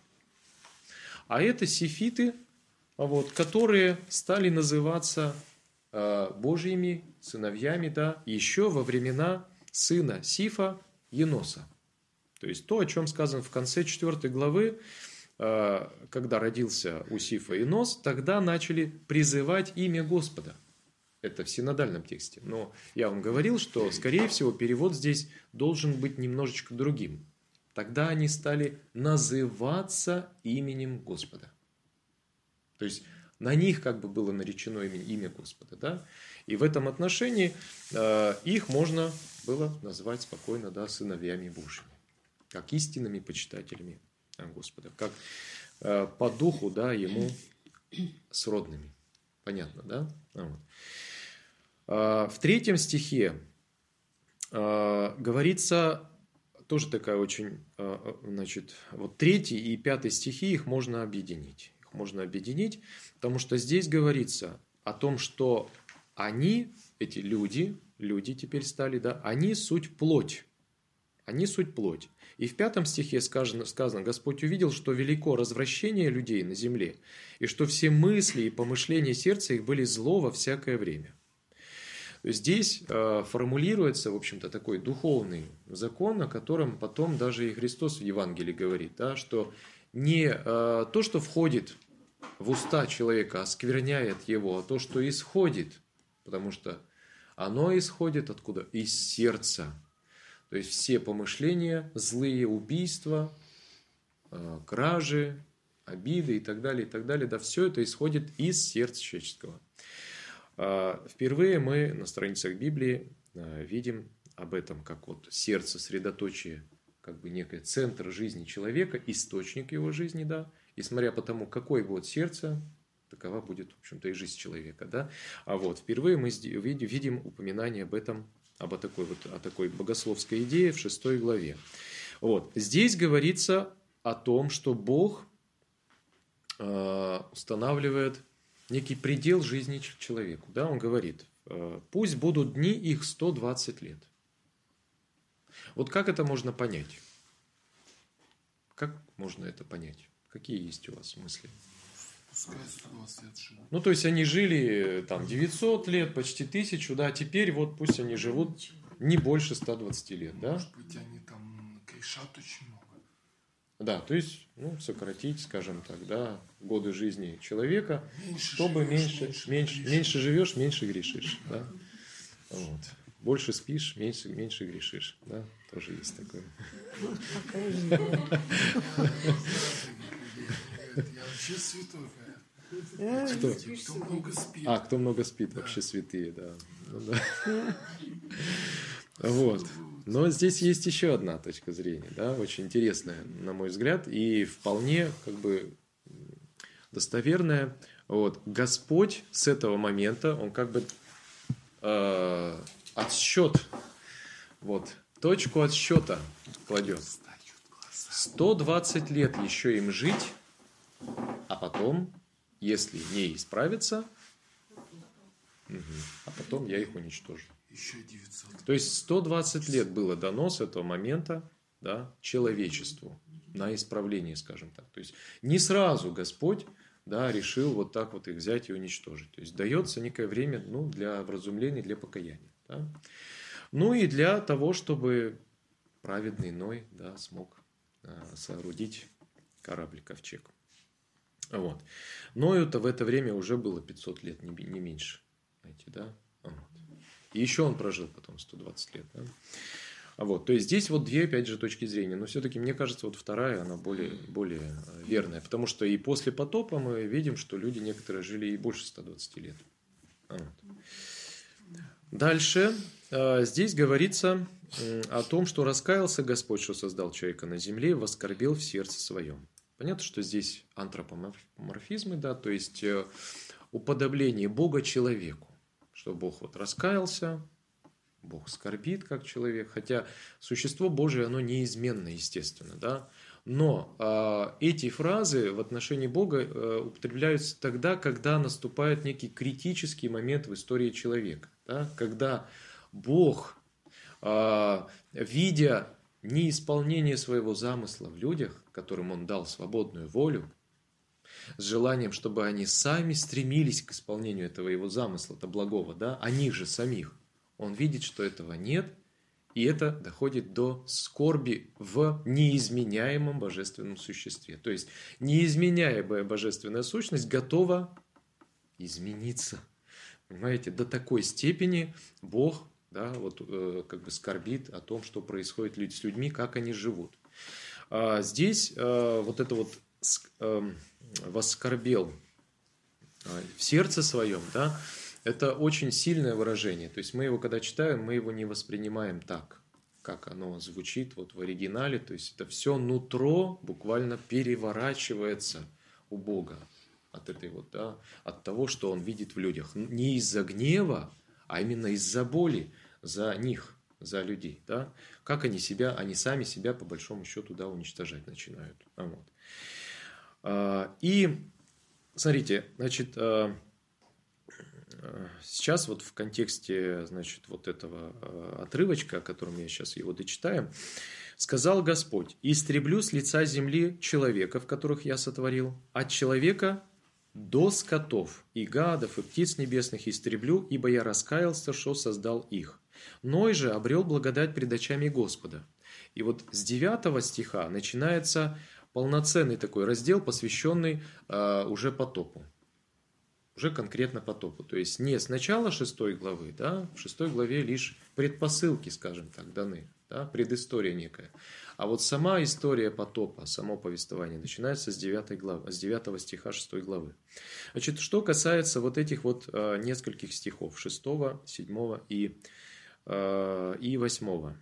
а это сефиты, вот, которые стали называться э, Божьими сыновьями, да, еще во времена сына Сифа Еноса. То есть то, о чем сказано в конце четвёртой главы, э, когда родился у Сифа Енос, тогда начали призывать имя Господа. Это в синодальном тексте. Но я вам говорил, что, скорее всего, перевод здесь должен быть немножечко другим. Тогда они стали называться именем Господа. То есть на них как бы было наречено имя, имя Господа. Да? И в этом отношении э, их можно было назвать спокойно, да, сыновьями Божьими. Как истинными почитателями, да, Господа. Как э, по духу, да, ему сродными. Понятно, да? Вот. В третьем стихе говорится, тоже такая очень, значит, вот третий и пятый стихи, их можно объединить. Их можно объединить, потому что здесь говорится о том, что они, эти люди, люди теперь стали, да, они суть плоть. Они суть плоть. И в пятом стихе сказано, сказано, Господь увидел, что велико развращение людей на земле, и что все мысли и помышления сердца их были зло во всякое время. Здесь э, формулируется, в общем-то, такой духовный закон, о котором потом даже и Христос в Евангелии говорит, да, что не э, то, что входит в уста человека, оскверняет его, а то, что исходит, потому что оно исходит откуда? Из сердца. То есть все помышления, злые убийства, э, кражи, обиды и так далее, и так далее, да, все это исходит из сердца человеческого. Впервые мы на страницах Библии видим об этом, как вот сердце, средоточие, как бы некий центр жизни человека, источник его жизни, да, и смотря по тому, какое будет сердце, такова будет, в общем-то, и жизнь человека, да. А вот впервые мы видим упоминание об этом, об такой вот, о такой богословской идее в шестой главе. Вот. Здесь говорится о том, что Бог э, устанавливает некий предел жизни человеку. Да? Он говорит, пусть будут дни их сто двадцать лет. Вот как это можно понять? Как можно это понять? Какие есть у вас мысли? Пускай сто двадцать лет живут. Ну, то есть, они жили там девятьсот лет, почти тысячу, да, теперь вот пусть они живут не больше ста двадцати лет, да? Может быть, они там грешат очень много. Да, то есть, ну, сократить, скажем так, да, годы жизни человека, Меньше чтобы живешь, меньше, меньше меньше, грешишь. меньше живешь, меньше грешишь, да. Вот. больше спишь, меньше, меньше грешишь. Да? Тоже есть такое. Я вообще святой. Кто? Кто много спит. А, кто много спит, вообще святые, да. Ну, да. Вот. Но здесь есть еще одна точка зрения, да, очень интересная, на мой взгляд, и вполне как бы достоверная. Вот. Господь с этого момента, он как бы э, отсчет, вот, точку отсчета кладет. сто двадцать лет еще им жить, а потом, если не исправиться, угу, а потом я их уничтожу. Еще девятьсот. То есть сто двадцать лет было дано с этого момента, да, человечеству на исправление, скажем так. То есть не сразу Господь, да, решил вот так вот их взять и уничтожить. То есть дается некое время, ну, для вразумления, для покаяния. Да? Ну и для того, чтобы праведный Ной, да, смог а, соорудить корабль, ковчег. Вот. Ною-то в это время уже было пятьсот лет, не, не меньше. Знаете, да? Вот. И еще он прожил потом сто двадцать лет. Да? Вот. То есть здесь вот две, опять же, точки зрения. Но все-таки, мне кажется, вот вторая, она более, более верная. Потому что и после потопа мы видим, что люди некоторые жили и больше ста двадцати лет. Вот. Дальше. Здесь говорится о том, что раскаялся Господь, что создал человека на земле, и воскорбел в сердце своем. Понятно, что здесь антропоморфизмы, да, то есть уподобление Бога человеку. Что Бог вот раскаялся, Бог скорбит как человек, хотя существо Божие, оно неизменно, естественно, да. Но э, эти фразы в отношении Бога э, употребляются тогда, когда наступает некий критический момент в истории человека, да, когда Бог, э, видя неисполнение своего замысла в людях, которым Он дал свободную волю, с желанием, чтобы они сами стремились к исполнению этого его замысла-то благого, да, о них же самих. Он видит, что этого нет, и это доходит до скорби в неизменяемом божественном существе. То есть неизменяемая божественная сущность готова измениться. Понимаете, до такой степени Бог, да, вот, э, как бы скорбит о том, что происходит с людьми, как они живут. А здесь э, вот это вот э, воскорбел в сердце своем, да, это очень сильное выражение. То есть мы его, когда читаем, мы его не воспринимаем так, как оно звучит вот в оригинале. То есть это все нутро буквально переворачивается у Бога от этой вот, да, от того, что Он видит в людях. Не из-за гнева, а именно из-за боли за них, за людей. Да? Как они себя, они сами себя по большому счету, да, уничтожать начинают. Вот. И смотрите, значит, сейчас вот в контексте, значит, вот этого отрывочка, о котором я сейчас его дочитаю, сказал Господь: «Истреблю с лица земли человеков, которых я сотворил, от человека до скотов и гадов и птиц небесных истреблю, ибо я раскаялся, что создал их. Ной же обрел благодать пред очами Господа». И вот с девятого стиха начинается полноценный такой раздел, посвященный э, уже потопу. Уже конкретно потопу. То есть не с начала шестой главы, да, в шестой главе лишь предпосылки, скажем так, даны, да, предыстория некая. А вот сама история потопа, само повествование начинается с девятой главы, с девятого стиха шестой главы. Значит, что касается вот этих вот э, нескольких стихов, шестого, седьмого и, э, и восьмого.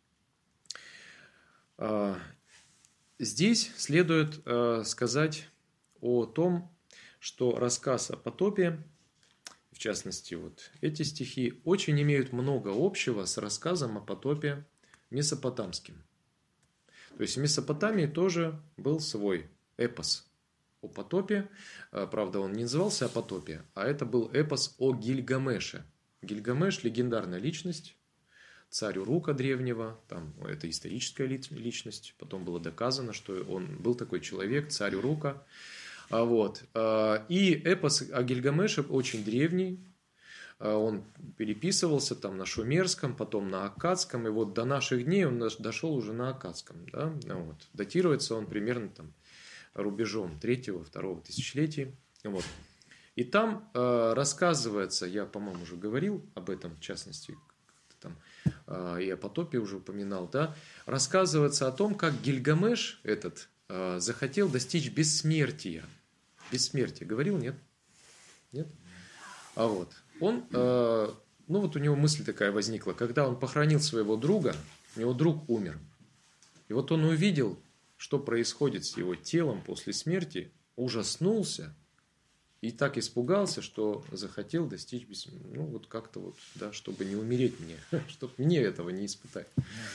Э, Здесь следует э, сказать о том, что рассказ о потопе, в частности, вот эти стихи, очень имеют много общего с рассказом о потопе месопотамским. То есть в Месопотамии тоже был свой эпос о потопе. Правда, он не назывался о потопе, а это был эпос о Гильгамеше. Гильгамеш – легендарная личность. Царь Урука древнего, там, это историческая личность, потом было доказано, что он был такой человек, царь Урука. Вот. И эпос о Гильгамеше очень древний, он переписывался там на шумерском, потом на аккадском, и вот до наших дней он дошел уже на аккадском. Да? Вот. Датируется он примерно там рубежом третьего-второго тысячелетия. Вот. И там рассказывается, я, по-моему, уже говорил об этом, в частности, там и о потопе уже упоминал, да, рассказывается о том, как Гильгамеш этот захотел достичь бессмертия. Бессмертие. Говорил, нет? Нет? А вот. Он, ну вот у него мысль такая возникла, когда он похоронил своего друга, у него друг умер. И вот он увидел, что происходит с его телом после смерти, ужаснулся и так испугался, что захотел достичь бессмертия. Ну вот как-то вот, да, чтобы не умереть мне, чтобы мне этого не испытать.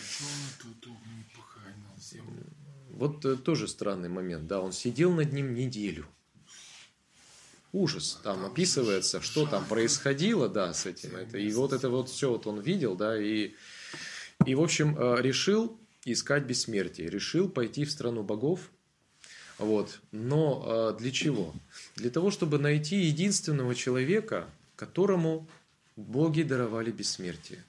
Вот тоже странный момент, да, он сидел над ним неделю. Ужас, там описывается, что там происходило, да, с этим, это, и вот это вот все вот он видел, да, и, и в общем, решил искать бессмертие, решил пойти в страну богов, вот, но для чего? Для того, чтобы найти единственного человека, которому боги даровали бессмертие.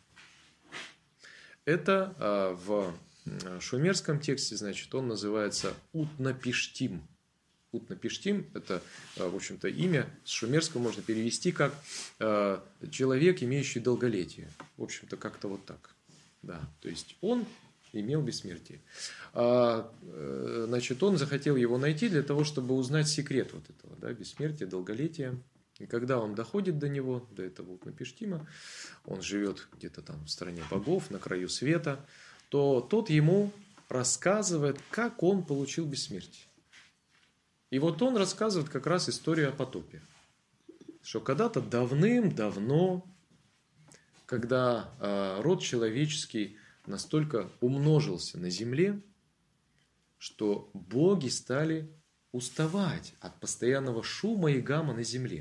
Это в шумерском тексте, значит, он называется Утнапиштим. Утнапиштим – это, в общем-то, имя с шумерского можно перевести как человек, имеющий долголетие. В общем-то, как-то вот так. Да, то есть он имел бессмертие. А, значит, он захотел его найти для того, чтобы узнать секрет вот этого, да, бессмертия, долголетия. И когда он доходит до него, до этого Утнапиштима, он живет где-то там в стране богов, на краю света, то тот ему рассказывает, как он получил бессмертие. И вот он рассказывает как раз историю о потопе. Что когда-то давным-давно, когда э, род человеческий настолько умножился на земле, что боги стали уставать от постоянного шума и гамма на земле.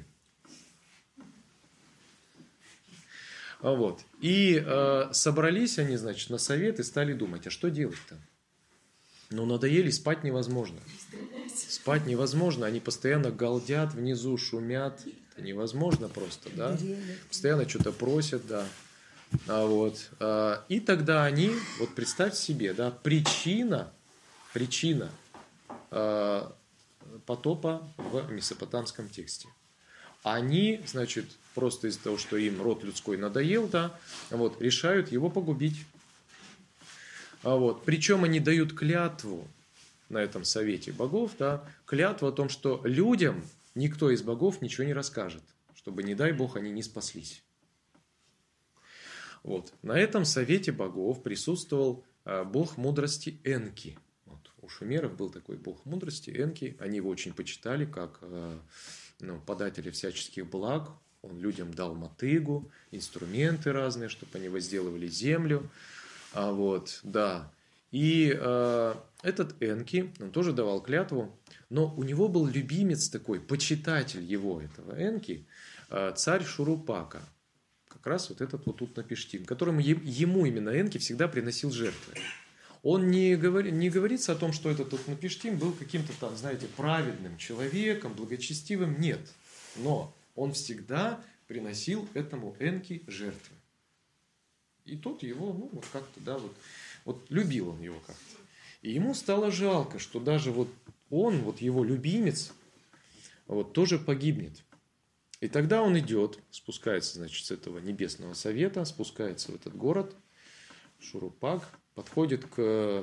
Вот. И э, собрались они, значит, на совет и стали думать, а что делать-то? Ну, надоели, спать невозможно. Спать невозможно, они постоянно галдят внизу, шумят. Это невозможно просто, да? Постоянно что-то просят, да. А вот. И тогда они, вот представьте себе, да, причина, причина потопа в месопотамском тексте. Они, значит, просто из-за того, что им род людской надоел, да, вот, решают его погубить. А вот. Причем они дают клятву на этом совете богов, да, клятву о том, что людям никто из богов ничего не расскажет, чтобы, не дай бог, они не спаслись. Вот. На этом совете богов присутствовал а, бог мудрости Энки. Вот. У шумеров был такой бог мудрости Энки. Они его очень почитали как а, ну, подателя всяческих благ. Он людям дал мотыгу, инструменты разные, чтобы они возделывали землю. А вот, да. И э, этот Энки, он тоже давал клятву, но у него был любимец такой, почитатель его, этого Энки, э, царь Шурупака. Как раз вот этот вот Утнапиштим, которому ему именно Энки всегда приносил жертвы. Он не, говори, не говорится о том, что этот Утнапиштим был каким-то там, знаете, праведным человеком, благочестивым, нет. Но он всегда приносил этому Энки жертвы. И тот его, ну, вот как-то, да, вот, вот любил он его как-то. И ему стало жалко, что даже вот он, вот его любимец, вот тоже погибнет. И тогда он идет, спускается, значит, с этого небесного совета, спускается в этот город, Шурупак, подходит к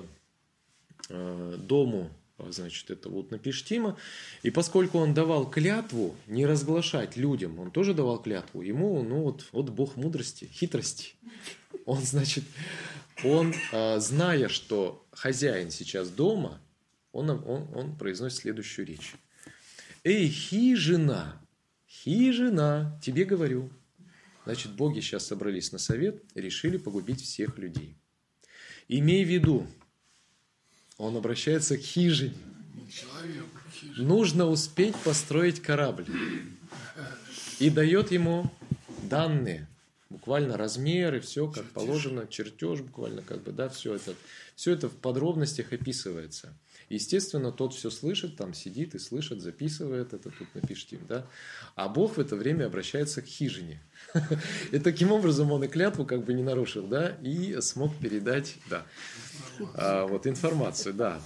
э, дому, значит, этого Утнапиштима, и поскольку он давал клятву не разглашать людям, он тоже давал клятву, ему, ну, вот, вот бог мудрости, хитрости. Он, значит, он, зная, что хозяин сейчас дома, он, он, он произносит следующую речь. «Эй, хижина, хижина, тебе говорю». Значит, боги сейчас собрались на совет и решили погубить всех людей. Имей в виду, он обращается к хижине. Нужно успеть построить корабль. И дает ему данные. Буквально размеры, все как положено, чертеж буквально, как бы, да, все это, все это в подробностях описывается. Естественно, тот все слышит, там сидит и слышит, записывает, это тут напишите, да. А Бог в это время обращается к хижине. И таким образом он и клятву как бы не нарушил, да, и смог передать, да, а, вот информацию, да.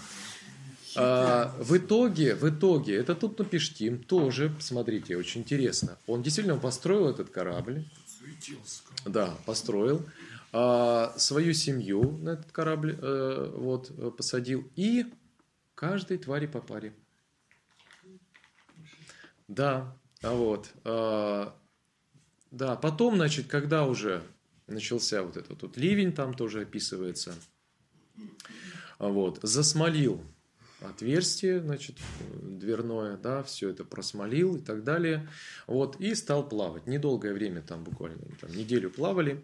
А, в итоге, в итоге, это тут Утнапиштим тоже, смотрите, очень интересно. Он действительно построил этот корабль. Да, построил. а, свою семью на этот корабль э, вот, посадил, и каждой твари по паре. Да, а вот. А, да, потом, значит, когда уже начался вот этот вот ливень, там тоже описывается, вот, засмолил отверстие, значит, дверное, да, все это просмолил и так далее, вот, и стал плавать. Недолгое время, там буквально там, неделю плавали,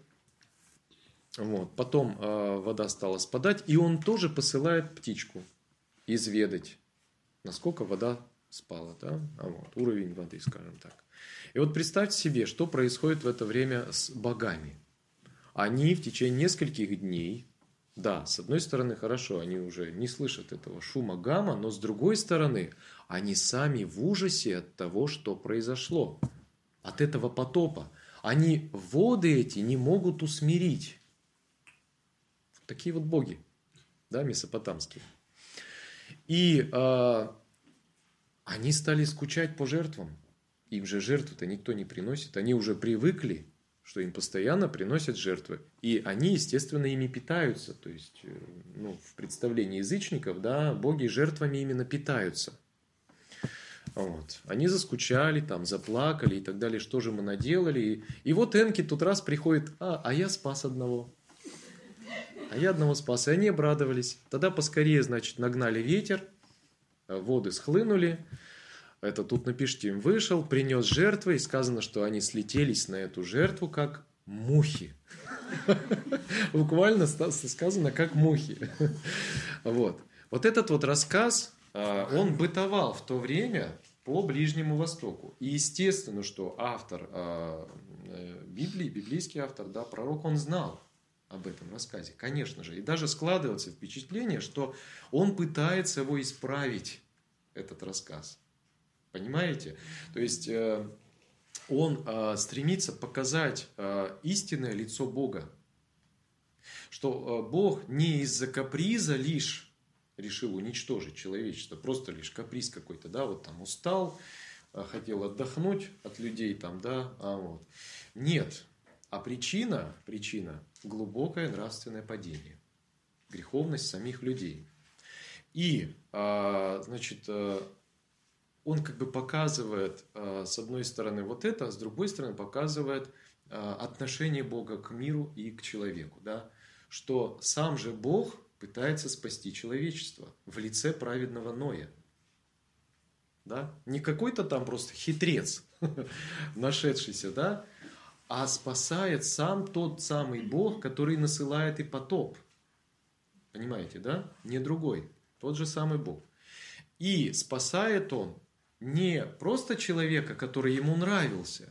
вот, потом э, вода стала спадать, и он тоже посылает птичку изведать, насколько вода спала, да, а вот, уровень воды, скажем так. И вот представьте себе, что происходит в это время с богами. Они в течение нескольких дней, да, с одной стороны, хорошо, они уже не слышат этого шума гамма, но с другой стороны, они сами в ужасе от того, что произошло, от этого потопа. Они воды эти не могут усмирить. Такие вот боги, да, месопотамские. И э, они стали скучать по жертвам. Им же жертвы-то никто не приносит. Они уже привыкли, что им постоянно приносят жертвы. И они, естественно, ими питаются. То есть, ну, в представлении язычников, да, боги жертвами именно питаются. Вот. Они заскучали, там, заплакали и так далее. Что же мы наделали? И, и вот Энки тут раз приходит, а, а я спас одного. А я одного спас. И они обрадовались. Тогда поскорее, значит, нагнали ветер, воды схлынули. Это тут напишите, им вышел, принес жертвы, и сказано, что они слетелись на эту жертву, как мухи. Буквально сказано, как мухи. Вот. Вот этот вот рассказ, он бытовал в то время по Ближнему Востоку. И естественно, что автор Библии, библейский автор, да, пророк, он знал об этом рассказе, конечно же. И даже складывается впечатление, что он пытается его исправить, этот рассказ. Понимаете? То есть, э, он э, стремится показать э, истинное лицо Бога. Что э, Бог не из-за каприза лишь решил уничтожить человечество, просто лишь каприз какой-то, да, вот там устал, э, хотел отдохнуть от людей там, да, а вот. Нет. А причина, причина – глубокое нравственное падение, греховность самих людей. И, э, значит, э, он как бы показывает, с одной стороны, вот это, а с другой стороны показывает отношение Бога к миру и к человеку. Да? Что сам же Бог пытается спасти человечество в лице праведного Ноя. Да? Не какой-то там просто хитрец, нашедшийся, да? А спасает сам тот самый Бог, который насылает и потоп. Понимаете, да? Не другой, тот же самый Бог. И спасает он не просто человека, который ему нравился,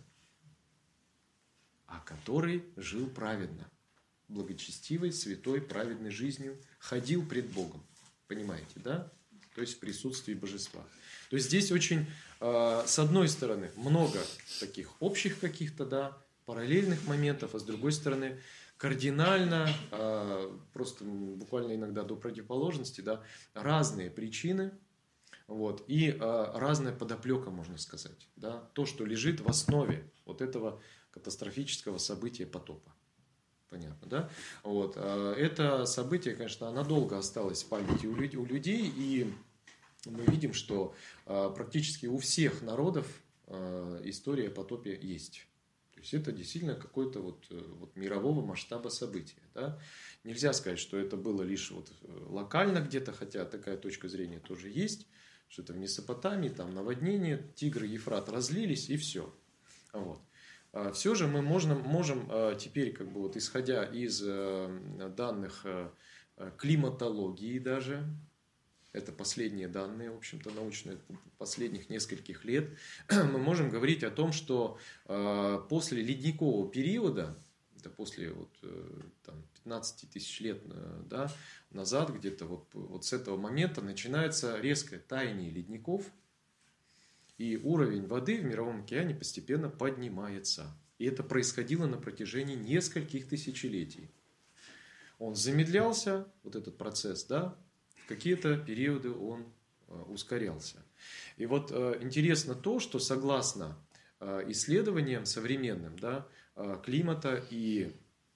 а который жил праведно, благочестивой, святой, праведной жизнью, ходил пред Богом. Понимаете, да? То есть в присутствии божества. То есть здесь очень, э, с одной стороны, много таких общих каких-то, да, параллельных моментов, а с другой стороны, кардинально, э, просто буквально иногда до противоположности, да, разные причины. Вот, и э, разная подоплека, можно сказать. Да? То, что лежит в основе вот этого катастрофического события потопа. Понятно, да? Вот, э, это событие, конечно, надолго осталось в памяти у, люд- у людей, и мы видим, что э, практически у всех народов э, история о потопе есть. То есть это действительно какое-то вот, вот мирового масштаба события. Да? Нельзя сказать, что это было лишь вот локально где-то, хотя такая точка зрения тоже есть. Что это в Месопотамии, там наводнение, Тигр и Ефрат разлились, и все. Вот. Все же мы можем, можем теперь, как бы вот, исходя из данных климатологии даже, это последние данные, в общем-то, научные, последних нескольких лет, мы можем говорить о том, что после ледникового периода, это после вот, там, пятнадцать тысяч лет, да, назад, где-то вот, вот с этого момента начинается резкое таяние ледников, и уровень воды в Мировом океане постепенно поднимается. И это происходило на протяжении нескольких тысячелетий. Он замедлялся, вот этот процесс, да, в какие-то периоды он ускорялся. И вот интересно то, что согласно исследованиям современным, да, климата и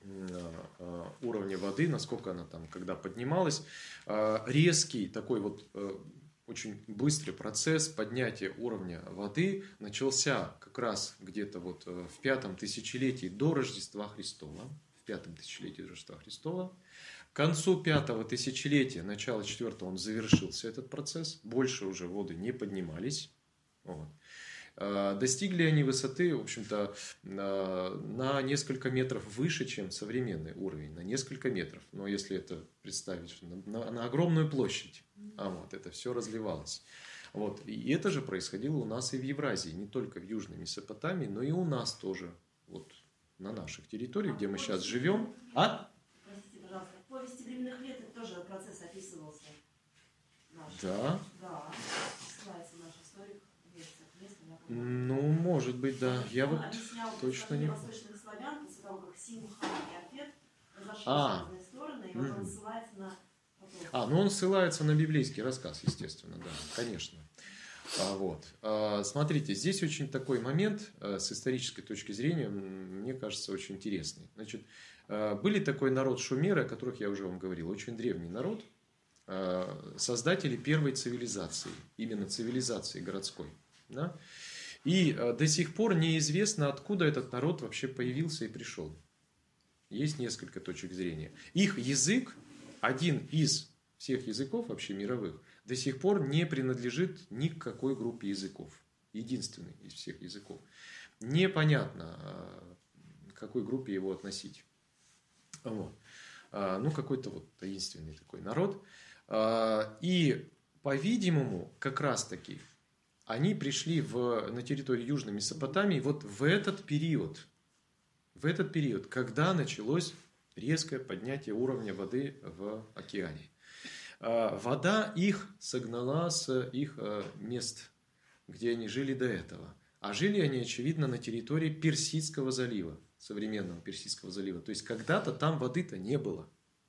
уровня воды, насколько она там, когда поднималась, резкий такой вот очень быстрый процесс поднятия уровня воды начался как раз где-то вот в пятом тысячелетии до Рождества Христова. В пятом тысячелетии до Рождества Христова. К концу пятого тысячелетия, начало четвертого, он завершился этот процесс. Больше уже воды не поднимались. Вот. Достигли они высоты, в общем-то, на несколько метров выше, чем современный уровень, на несколько метров. Но если это представить на, на огромную площадь, а вот это все разливалось. Вот. И это же происходило у нас и в Евразии, не только в Южной Месопотамии, но и у нас тоже, вот на наших территориях, где мы сейчас живем. А? Простите, пожалуйста, в повести временных лет это тоже процесс описывался. Наш. Да. Да. Ссылается наш историк. Ну, может быть, да. Я вот точно не... восточных славян, после того, как Симха и Афет разошлись А. в разные стороны, и вот он ссылается на... А, ну он ссылается на библейский рассказ, естественно, да, конечно. А, вот. А, смотрите, здесь очень такой момент а, с исторической точки зрения, мне кажется, очень интересный. Значит, а, были такой народ шумеры, о которых я уже вам говорил, очень древний народ, а, создатели первой цивилизации, именно цивилизации городской, да? И до сих пор неизвестно, откуда этот народ вообще появился и пришел. Есть несколько точек зрения. Их язык, один из всех языков вообще мировых, до сих пор не принадлежит ни к какой группе языков. Единственный из всех языков. Непонятно, к какой группе его относить. Вот. Ну, какой-то вот таинственный такой народ. И, по-видимому, как раз-таки они пришли в, на территорию Южной Месопотамии вот в этот период, в этот период, когда началось резкое поднятие уровня воды в океане. Вода их согнала с их мест, где они жили до этого. А жили они, очевидно, на территории Персидского залива, современного Персидского залива. То есть, когда-то там воды-то не было.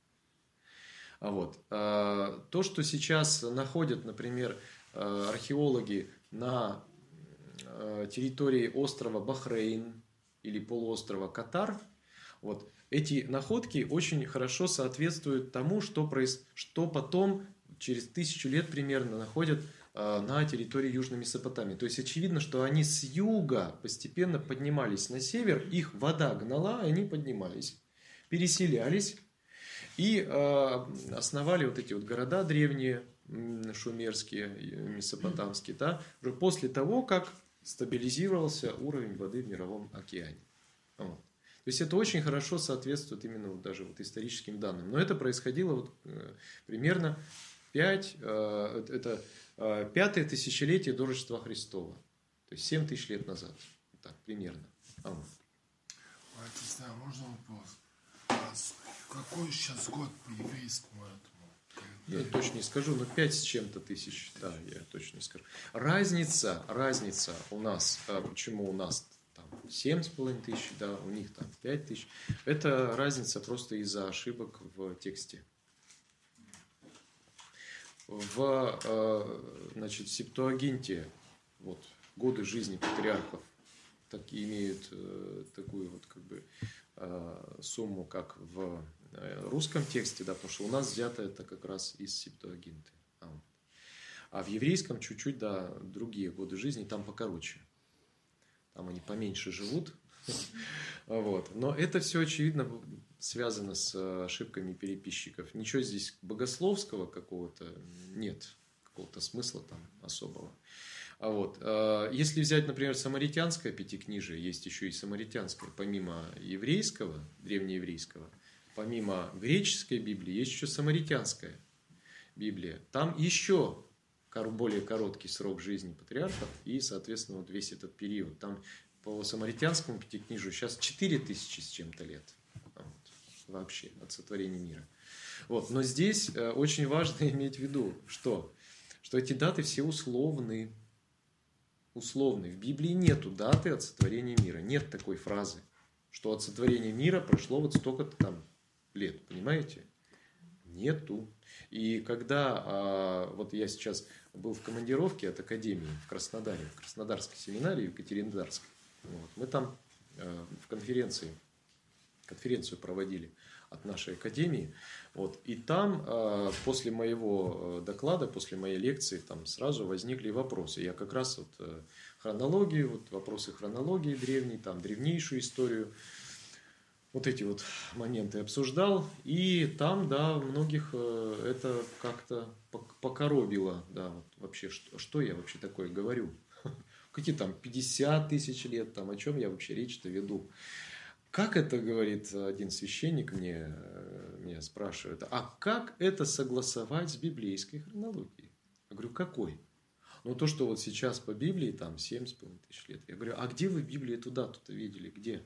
Вот. То, что сейчас находят, например, археологи на территории острова Бахрейн или полуострова Катар, вот, эти находки очень хорошо соответствуют тому, что, проис... что потом, через тысячу лет примерно, находят на территории Южной Месопотамии. То есть, очевидно, что они с юга постепенно поднимались на север, их вода гнала, и они поднимались, переселялись и основали вот эти вот города древние, шумерские, месопотамские, да, уже после того, как стабилизировался уровень воды в Мировом океане. Вот. То есть это очень хорошо соответствует именно вот даже вот историческим данным. Но это происходило вот, э, примерно пять, э, это э, пятое тысячелетие до Рождества Христова. То есть семь тысяч лет назад. Так, примерно. А вот. Отец, да, можно вопрос? А какой сейчас год по еврейскому этому? Я точно не скажу, но пять с чем-то тысяч, да, я точно не скажу. Разница, разница у нас, почему у нас там семь с половиной тысяч, да, у них там пять тысяч, это разница просто из-за ошибок в тексте. В, значит, Септуагинте вот, годы жизни патриархов так имеют такую вот как бы сумму, как в русском тексте, да, потому что у нас взято это как раз из Септуагинты. А, вот. А в еврейском чуть-чуть, да, другие годы жизни, там покороче. Там они поменьше живут. Вот. Но это все, очевидно, связано с ошибками переписчиков. Ничего здесь богословского какого-то нет, какого-то смысла там особого. А вот. Если взять, например, самаритянское пятикнижие, есть еще и самаритянское, помимо еврейского, древнееврейского, помимо греческой Библии, есть еще самаритянская Библия. Там еще более короткий срок жизни патриархов и, соответственно, вот весь этот период. Там по самаритянскому пятикнижию сейчас четыре тысячи с чем-то лет. Вот, вообще от сотворения мира. Вот. Но здесь очень важно иметь в виду, что, что эти даты все условны. Условны. В Библии нету даты от сотворения мира. Нет такой фразы, что от сотворения мира прошло вот столько-то там лет. Понимаете? Нету. И когда вот я сейчас был в командировке от Академии в Краснодаре, в Краснодарской семинарии, в Екатеринодарской, вот, мы там в конференции конференцию проводили от нашей академии. Вот. И там после моего доклада, после моей лекции, там сразу возникли вопросы. Я как раз вот хронологию, вот вопросы хронологии древней, там древнейшую историю, вот эти вот моменты обсуждал. И там, да, многих это как-то покоробило. Да, вот вообще, что, что я вообще такое говорю? Какие там пятьдесят тысяч лет, там, о чем я вообще речь-то веду? Как это, говорит один священник, мне, меня спрашивает, а как это согласовать с библейской хронологией? Я говорю, какой? Ну, то, что вот сейчас по Библии, там, семь с половиной тысяч лет. Я говорю, а где вы в Библии эту дату-то видели? Где?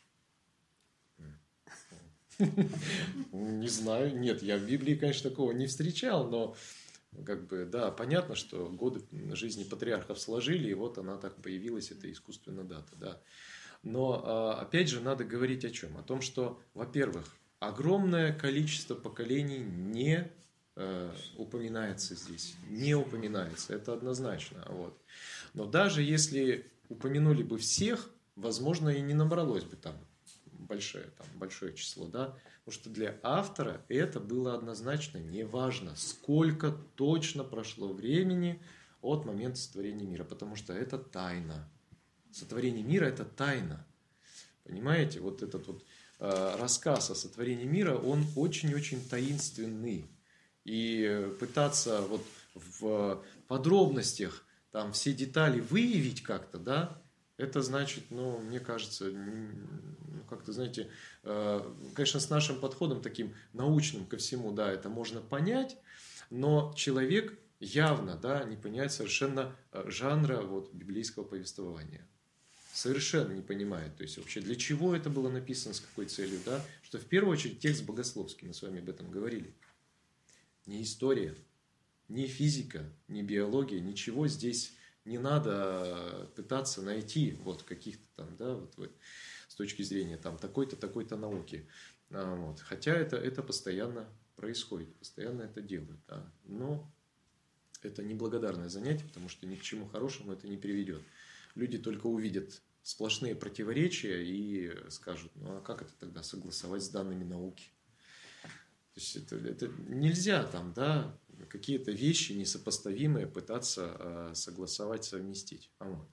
Не знаю. Нет, я в Библии, конечно, такого не встречал, но, как бы, да, понятно, что годы жизни патриархов сложили, и вот она так появилась, эта искусственная дата, да. Но, опять же, надо говорить о чем? О том, что, во-первых, огромное количество поколений не э, упоминается здесь. Не упоминается, это однозначно. Вот. Но даже если упомянули бы всех, возможно, и не набралось бы там большое, там, большое число. Да? Потому что для автора это было однозначно не важно, сколько точно прошло времени от момента сотворения мира. Потому что это тайна. Сотворение мира – это тайна. Понимаете, вот этот вот э, рассказ о сотворении мира, он очень-очень таинственный. И пытаться вот в подробностях там все детали выявить как-то, да, это значит, ну, мне кажется, ну, как-то, знаете, э, конечно, с нашим подходом таким научным ко всему, да, это можно понять, но человек явно, да, не понимает совершенно жанра вот библейского повествования. Совершенно не понимает, то есть вообще для чего это было написано, с какой целью, да, что в первую очередь текст богословский, мы с вами об этом говорили. Не история, не физика, не биология, ничего здесь не надо пытаться найти вот каких-то там, да, вот, вот с точки зрения там такой-то, такой-то науки. А, вот. Хотя это, это постоянно происходит, постоянно это делают, да. Но это неблагодарное занятие, потому что ни к чему хорошему это не приведет. Люди только увидят сплошные противоречия и скажут, ну а как это тогда согласовать с данными науки? То есть это, это нельзя там, да, какие-то вещи несопоставимые пытаться э, согласовать, совместить. Вот.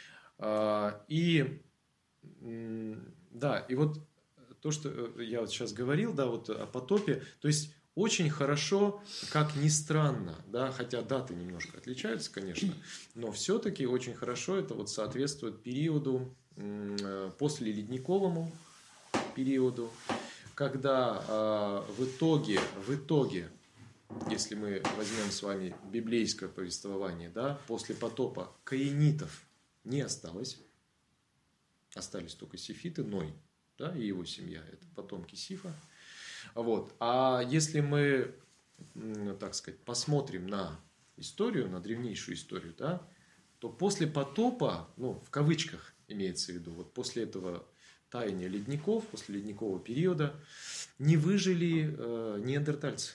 А, и да, и вот то, что я вот сейчас говорил, да, вот о потопе, то есть очень хорошо, как ни странно, да, хотя даты немножко отличаются, конечно, но все-таки очень хорошо это вот соответствует периоду, э, после ледниковому периоду, когда э, в итоге, в итоге, если мы возьмем с вами библейское повествование, да, после потопа каинитов не осталось, остались только сифиты, Ной, да, и его семья, это потомки Сифа. Вот. А если мы, ну, так сказать, посмотрим на историю, на древнейшую историю, да, то после потопа, ну, в кавычках имеется в виду, вот после этого таяния ледников, после ледникового периода, не выжили э, неандертальцы.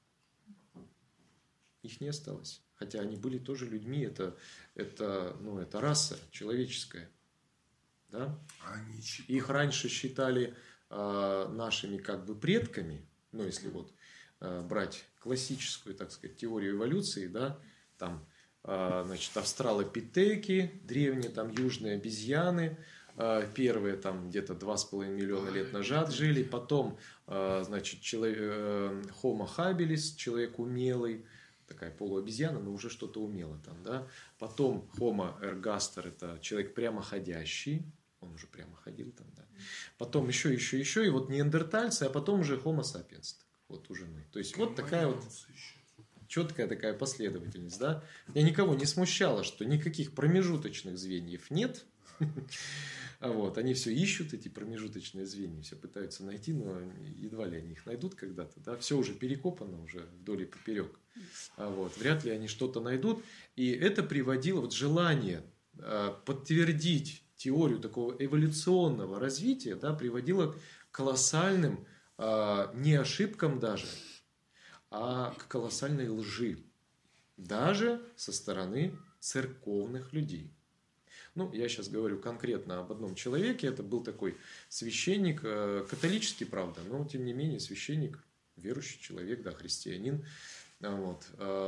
Их не осталось. Хотя они были тоже людьми, это, это, ну, это раса человеческая. Да? Их раньше считали э, нашими как бы предками, ну, если вот э, брать классическую, так сказать, теорию эволюции, да, там, э, значит, австралопитеки, древние там южные обезьяны, э, первые там где-то два с половиной миллиона лет назад жили, потом, э, значит, человек, э, Homo habilis, человек умелый, такая полуобезьяна, но уже что-то умело там, да. Потом Homo ergaster, это человек прямоходящий, он уже прямо ходил там, да. Потом еще, еще, еще, и вот неандертальцы, а потом уже Homo sapiens, вот уже мы. То есть вот такая вот четкая такая последовательность, да. Я никого не смущало, что никаких промежуточных звеньев нет. Вот, они все ищут, эти промежуточные звенья, все пытаются найти, но едва ли они их найдут когда-то, да, все уже перекопано уже вдоль и поперек, вот, вряд ли они что-то найдут, и это приводило, вот желание э, подтвердить теорию такого эволюционного развития, да, приводило к колоссальным, э, не ошибкам даже, а к колоссальной лжи, даже со стороны церковных людей. Ну, я сейчас говорю конкретно об одном человеке. Это был такой священник, католический, правда, но тем не менее священник, верующий человек, да, христианин. Вот.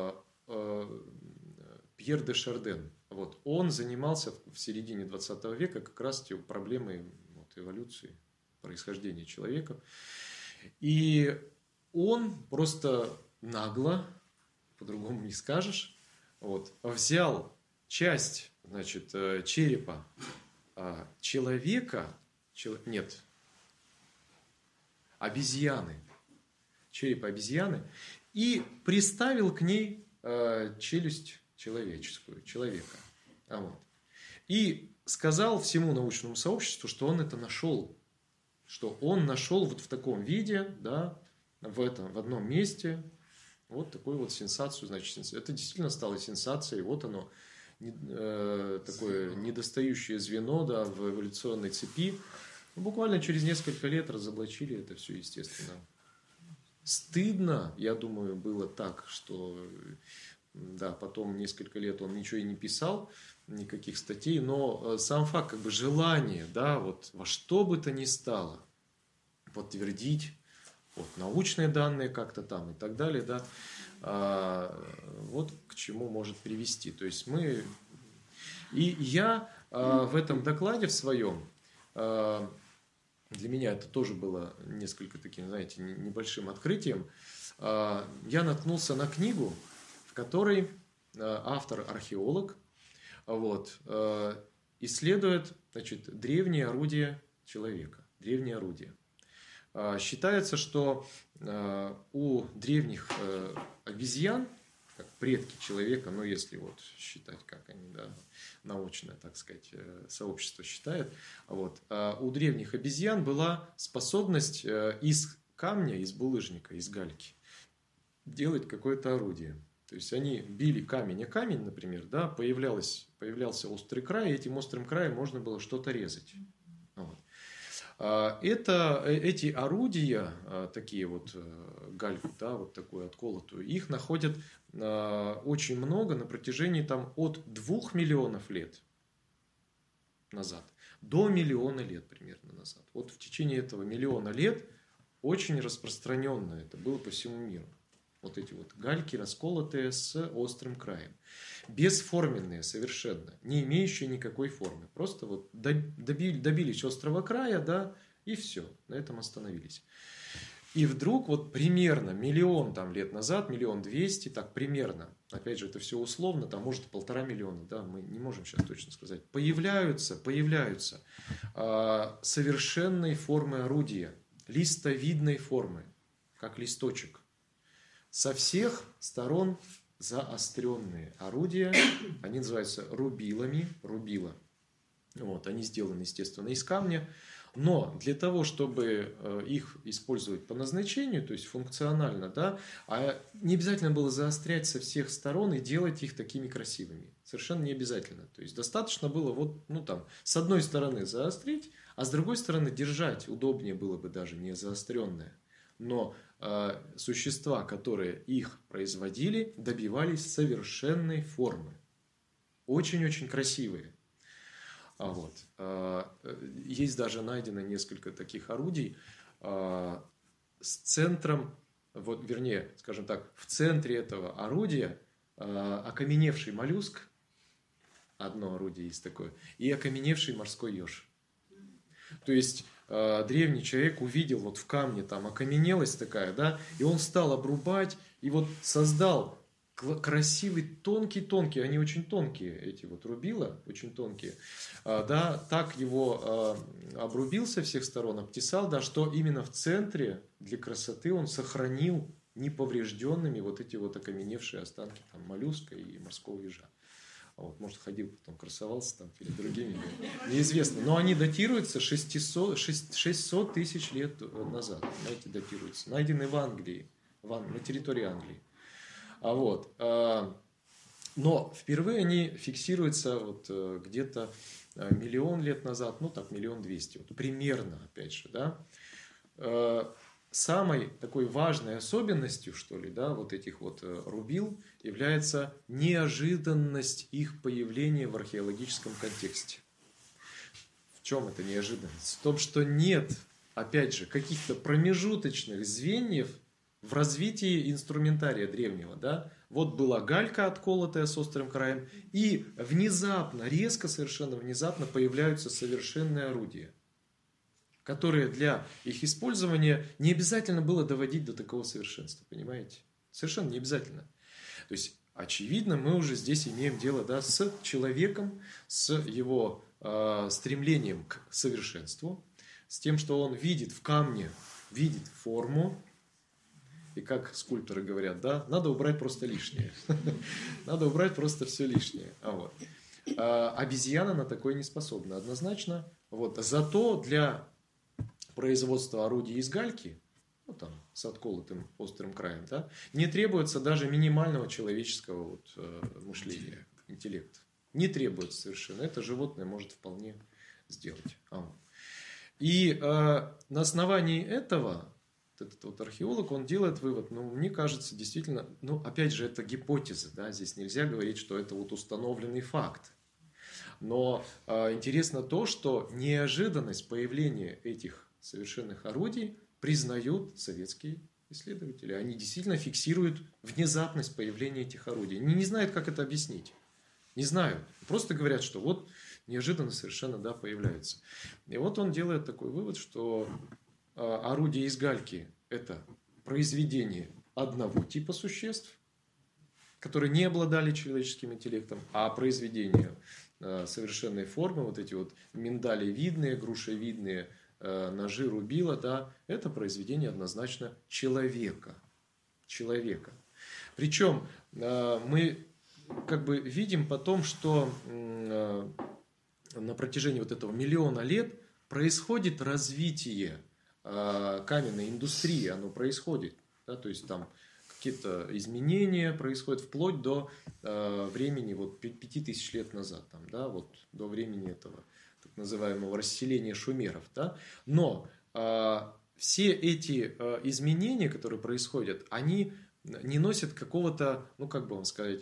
Пьер де Шарден. Вот. Он занимался в середине двадцатого века как раз проблемой вот, эволюции, происхождения человека. И он просто нагло, по-другому не скажешь, вот, взял часть, значит, черепа человека, чел, нет, обезьяны, черепа обезьяны, и приставил к ней э, челюсть человеческую, человека. А вот. И сказал всему научному сообществу, что он это нашел, что он нашел вот в таком виде, да, в этом, в одном месте, вот такую вот сенсацию, значит, это действительно стало сенсацией, вот оно, не, э, такое недостающее звено, да, в эволюционной цепи. Буквально через несколько лет разоблачили это все, естественно. Стыдно, я думаю, было так, что, да, потом несколько лет он ничего и не писал, никаких статей, но сам факт, как бы желание, да, вот во что бы то ни стало подтвердить вот, научные данные как-то там и так далее, да, а, вот к чему может привести. То есть мы... И я а, в этом докладе в своем... А, для меня это тоже было несколько таким, знаете, небольшим открытием. Я наткнулся на книгу, в которой автор археолог вот, исследует, значит, древние орудия человека, древние орудия. Считается, что у древних обезьян, как предки человека, ну если вот считать, как они, да, научное, так сказать, сообщество считает, вот, у древних обезьян была способность из камня, из булыжника, из гальки делать какое-то орудие. То есть они били камень о камень, например, да, появлялось, появлялся острый край, и этим острым краем можно было что-то резать. Вот. Это, эти орудия, такие вот гальку, да, вот такую отколотую, их находят очень много на протяжении там, от двух миллионов лет назад до миллиона лет примерно назад. Вот в течение этого миллиона лет очень распространенно это было по всему миру. Вот эти вот гальки, расколотые с острым краем. Бесформенные совершенно, не имеющие никакой формы. Просто вот добили, добились острого края, да, и все, на этом остановились. И вдруг вот примерно миллион там, лет назад, миллион двести, так примерно, опять же, это все условно, там может полтора миллиона, да, мы не можем сейчас точно сказать, появляются, появляются э, совершенной формы орудия, листовидной формы, как листочек. Со всех сторон заостренные орудия, они называются рубилами, рубила. Вот, они сделаны, естественно, из камня. Но для того, чтобы их использовать по назначению, то есть функционально, да, а не обязательно было заострять со всех сторон и делать их такими красивыми. Совершенно не обязательно. То есть достаточно было вот, ну, там, с одной стороны заострить, а с другой стороны держать удобнее было бы даже не заостренное. Но э, существа, которые их производили, добивались совершенной формы. Очень-очень красивые. А вот. э, есть даже найдено несколько таких орудий э, с центром, вот, вернее, скажем так, в центре этого орудия э, окаменевший моллюск, одно орудие есть такое, и окаменевший морской еж. То есть древний человек увидел вот в камне там окаменелость такая, да, и он стал обрубать, и вот создал красивый, тонкий-тонкий, они очень тонкие, эти вот рубила, очень тонкие, да, так его обрубил со всех сторон, обтесал, да, что именно в центре для красоты он сохранил неповрежденными вот эти вот окаменевшие останки там моллюска и морского ежа. Вот, может, ходил, потом красовался там перед другими, неизвестно. Но они датируются шестьсот тысяч лет назад. Знаете, датируются. Найдены в Англии, в Ан... на территории Англии. А вот, а, но впервые они фиксируются вот, где-то миллион лет назад, ну так, миллион двести. Вот, примерно, опять же, да. самой такой важной особенностью, что ли, да, вот этих вот рубил является неожиданность их появления в археологическом контексте. В чем эта неожиданность? В том, что нет, опять же, каких-то промежуточных звеньев в развитии инструментария древнего, да. Вот была галька, отколотая с острым краем, и внезапно, резко, совершенно внезапно появляются совершенные орудия, которые для их использования не обязательно было доводить до такого совершенства, понимаете? Совершенно не обязательно. То есть, очевидно, мы уже здесь имеем дело, да, с человеком, с его э, стремлением к совершенству, с тем, что он видит в камне, видит форму, и как скульпторы говорят, да, надо убрать просто лишнее. Надо убрать просто все лишнее. А вот. А обезьяна на такое не способна, однозначно. Вот. Зато для производства орудий из гальки, ну, там, с отколотым острым краем, да, не требуется даже минимального человеческого вот, э, мышления, интеллекта. Не требуется совершенно. Это животное может вполне сделать. А вот. И э, на основании этого этот вот археолог, он делает вывод, ну, мне кажется, действительно, ну, опять же, это гипотеза, да, здесь нельзя говорить, что это вот установленный факт. Но э, интересно то, что неожиданность появления этих совершенных орудий признают советские исследователи. Они действительно фиксируют внезапность появления этих орудий. Они не знают, как это объяснить. Не знают. Просто говорят, что вот неожиданно совершенно, да, появляются. И вот он делает такой вывод, что э, орудия из гальки – это произведение одного типа существ, которые не обладали человеческим интеллектом, а произведение э, совершенной формы, вот эти вот миндалевидные, грушевидные э, ножи, рубила, да, это произведение однозначно человека. Человека. Причем э, мы как бы видим потом, что э, на протяжении вот этого миллиона лет происходит развитие э, каменной индустрии, оно происходит, да, то есть там какие-то изменения происходят вплоть до э, времени вот пяти тысяч лет назад, там, да, вот до времени этого так называемого расселения шумеров, да, но э, все эти э, изменения, которые происходят, они не носят какого-то, ну как бы вам сказать,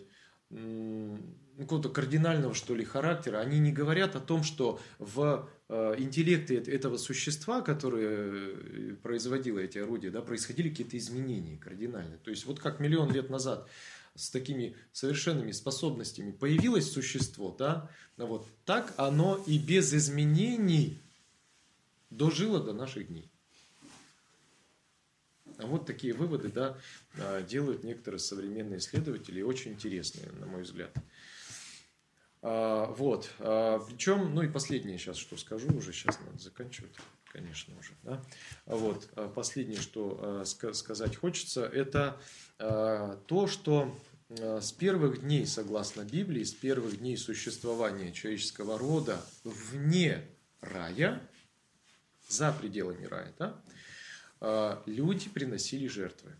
какого-то кардинального, что ли, характера. Они не говорят о том, что в э, интеллекте этого существа, которое производило эти орудия, да, происходили какие-то изменения кардинальные. То есть, вот как миллион лет назад с такими совершенными способностями появилось существо, да, вот, так оно и без изменений дожило до наших дней. А вот такие выводы, да, делают некоторые современные исследователи, очень интересные, на мой взгляд. Вот. Причем, ну и последнее сейчас, что скажу, уже сейчас надо заканчивать, конечно, уже. Да? Вот. Последнее, что сказать хочется, это то, что с первых дней, согласно Библии, с первых дней существования человеческого рода вне рая, за пределами рая, да, люди приносили жертвы.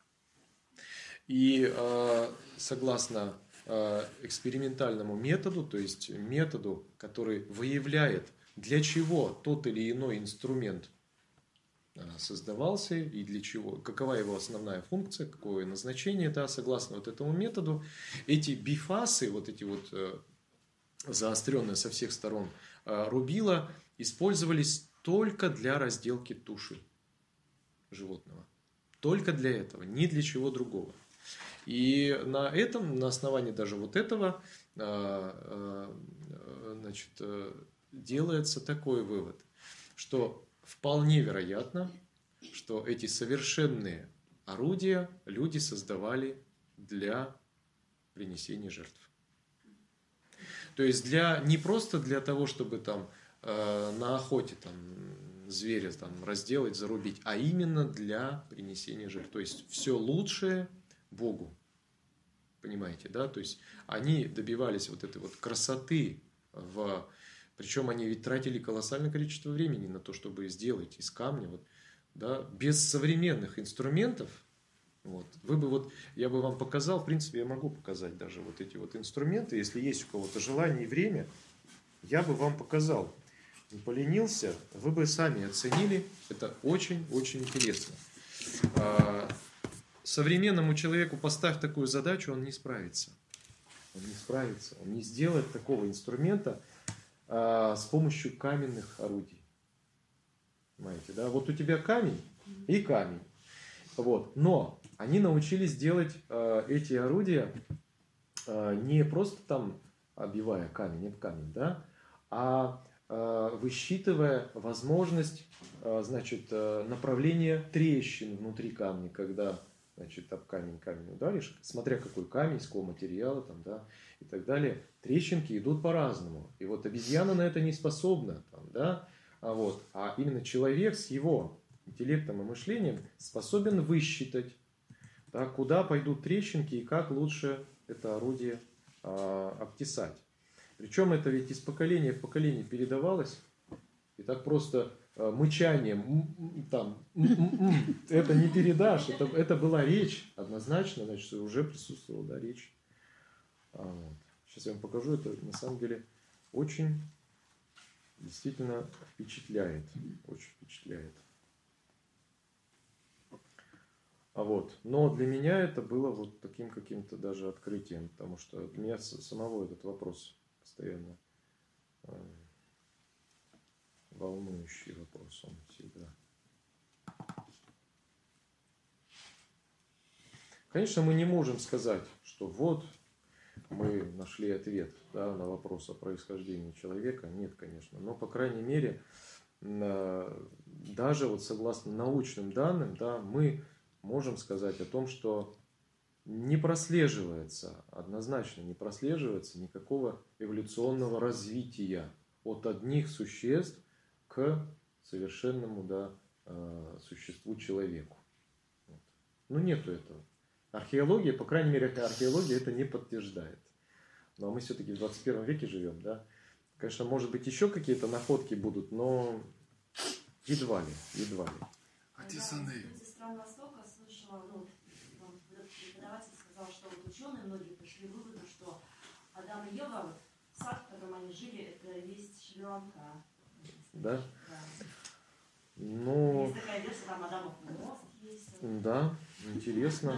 И согласно экспериментальному методу, то есть методу, который выявляет, для чего тот или иной инструмент создавался и для чего, какова его основная функция, какое назначение, да, согласно вот этому методу, эти бифасы, вот эти вот заостренные со всех сторон рубила, использовались только для разделки туши животного. Только для этого, ни для чего другого. И на этом, на основании даже вот этого, значит, делается такой вывод, что вполне вероятно, что эти совершенные орудия люди создавали для принесения жертв. То есть для, не просто для того, чтобы там на охоте там зверя там разделать, зарубить, а именно для принесения жертв. То есть все лучшее Богу. Понимаете, да? То есть они добивались вот этой вот красоты, в... причем они ведь тратили колоссальное количество времени на то, чтобы сделать из камня, вот, да, без современных инструментов. Вот. Вы бы вот, я бы вам показал, в принципе, я могу показать даже вот эти вот инструменты, если есть у кого-то желание и время, я бы вам показал. Не поленился, вы бы сами оценили, это очень-очень интересно. А, современному человеку поставь такую задачу, он не справится. Он не справится, он не сделает такого инструмента а, с помощью каменных орудий. Понимаете, да? Вот у тебя камень и камень. Вот. Но они научились делать э, эти орудия э, не просто там обивая камень об камень, да, а э, высчитывая возможность э, значит, э, направления трещин внутри камня, когда значит, об камень камень ударишь, смотря какой камень, из какого материала там, да, и так далее, трещинки идут по-разному. И вот обезьяна на это не способна, там, да, а, вот, а именно человек с его интеллектом и мышлением способен высчитать, да, куда пойдут трещинки и как лучше это орудие а, обтесать. Причем это ведь из поколения в поколение передавалось, и так просто а, мычанием там, это не передашь, это, это была речь однозначно, значит, уже присутствовала, да, речь. А, вот. Сейчас я вам покажу, это на самом деле очень действительно впечатляет, очень впечатляет. А вот. Но для меня это было вот таким каким-то даже открытием, потому что для меня самого этот вопрос постоянно э, волнующий вопрос, он всегда. Конечно, мы не можем сказать, что вот мы нашли ответ, да, на вопрос о происхождении человека. Нет, конечно. Но, по крайней мере, э, даже вот согласно научным данным, да, мы можем сказать о том, что не прослеживается, однозначно не прослеживается никакого эволюционного развития от одних существ к совершенному, да, существу человеку. Вот. Ну, нету этого. Археология, по крайней мере, археология это не подтверждает. Но мы все-таки в двадцать первом веке живем, да. Конечно, может быть, еще какие-то находки будут, но едва ли, едва ли. Отец Андрей. Из стран Востока слышала, ну, преподаватель сказал, что вот ученые многие пришли к выводу, что Адам и Ева, вот, сад, в котором они жили, это есть Шри-Ланка. Да? Да. Ну, есть такая версия, там Адамов мост есть. Да, интересно.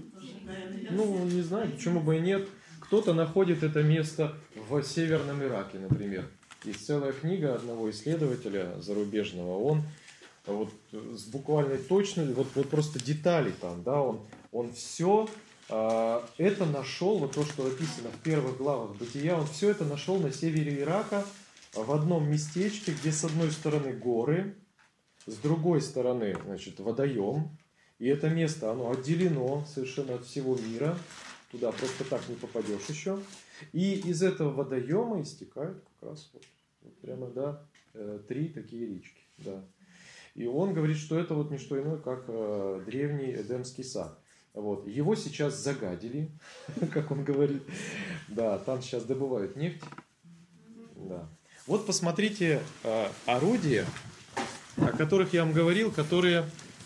Ну, не знаю, почему бы и нет. Кто-то находит это место в Северном Ираке, например. Есть целая книга одного исследователя зарубежного, он вот с буквальной точностью, вот, вот просто детали там, да, он, он все э, это нашел, вот то, что описано в первых главах Бытия, он все это нашел на севере Ирака, в одном местечке, где с одной стороны горы, с другой стороны, значит, водоем, и это место, оно отделено совершенно от всего мира, туда просто так не попадешь еще, и из этого водоема истекают как раз вот, вот прямо, да, э, три такие речки, да. И он говорит, что это вот не что иное, как э, древний Эдемский сад. Вот. Его сейчас загадили, как он говорит. Да, там сейчас добывают нефть. Да. Вот посмотрите э, орудия, о которых я вам говорил, которые...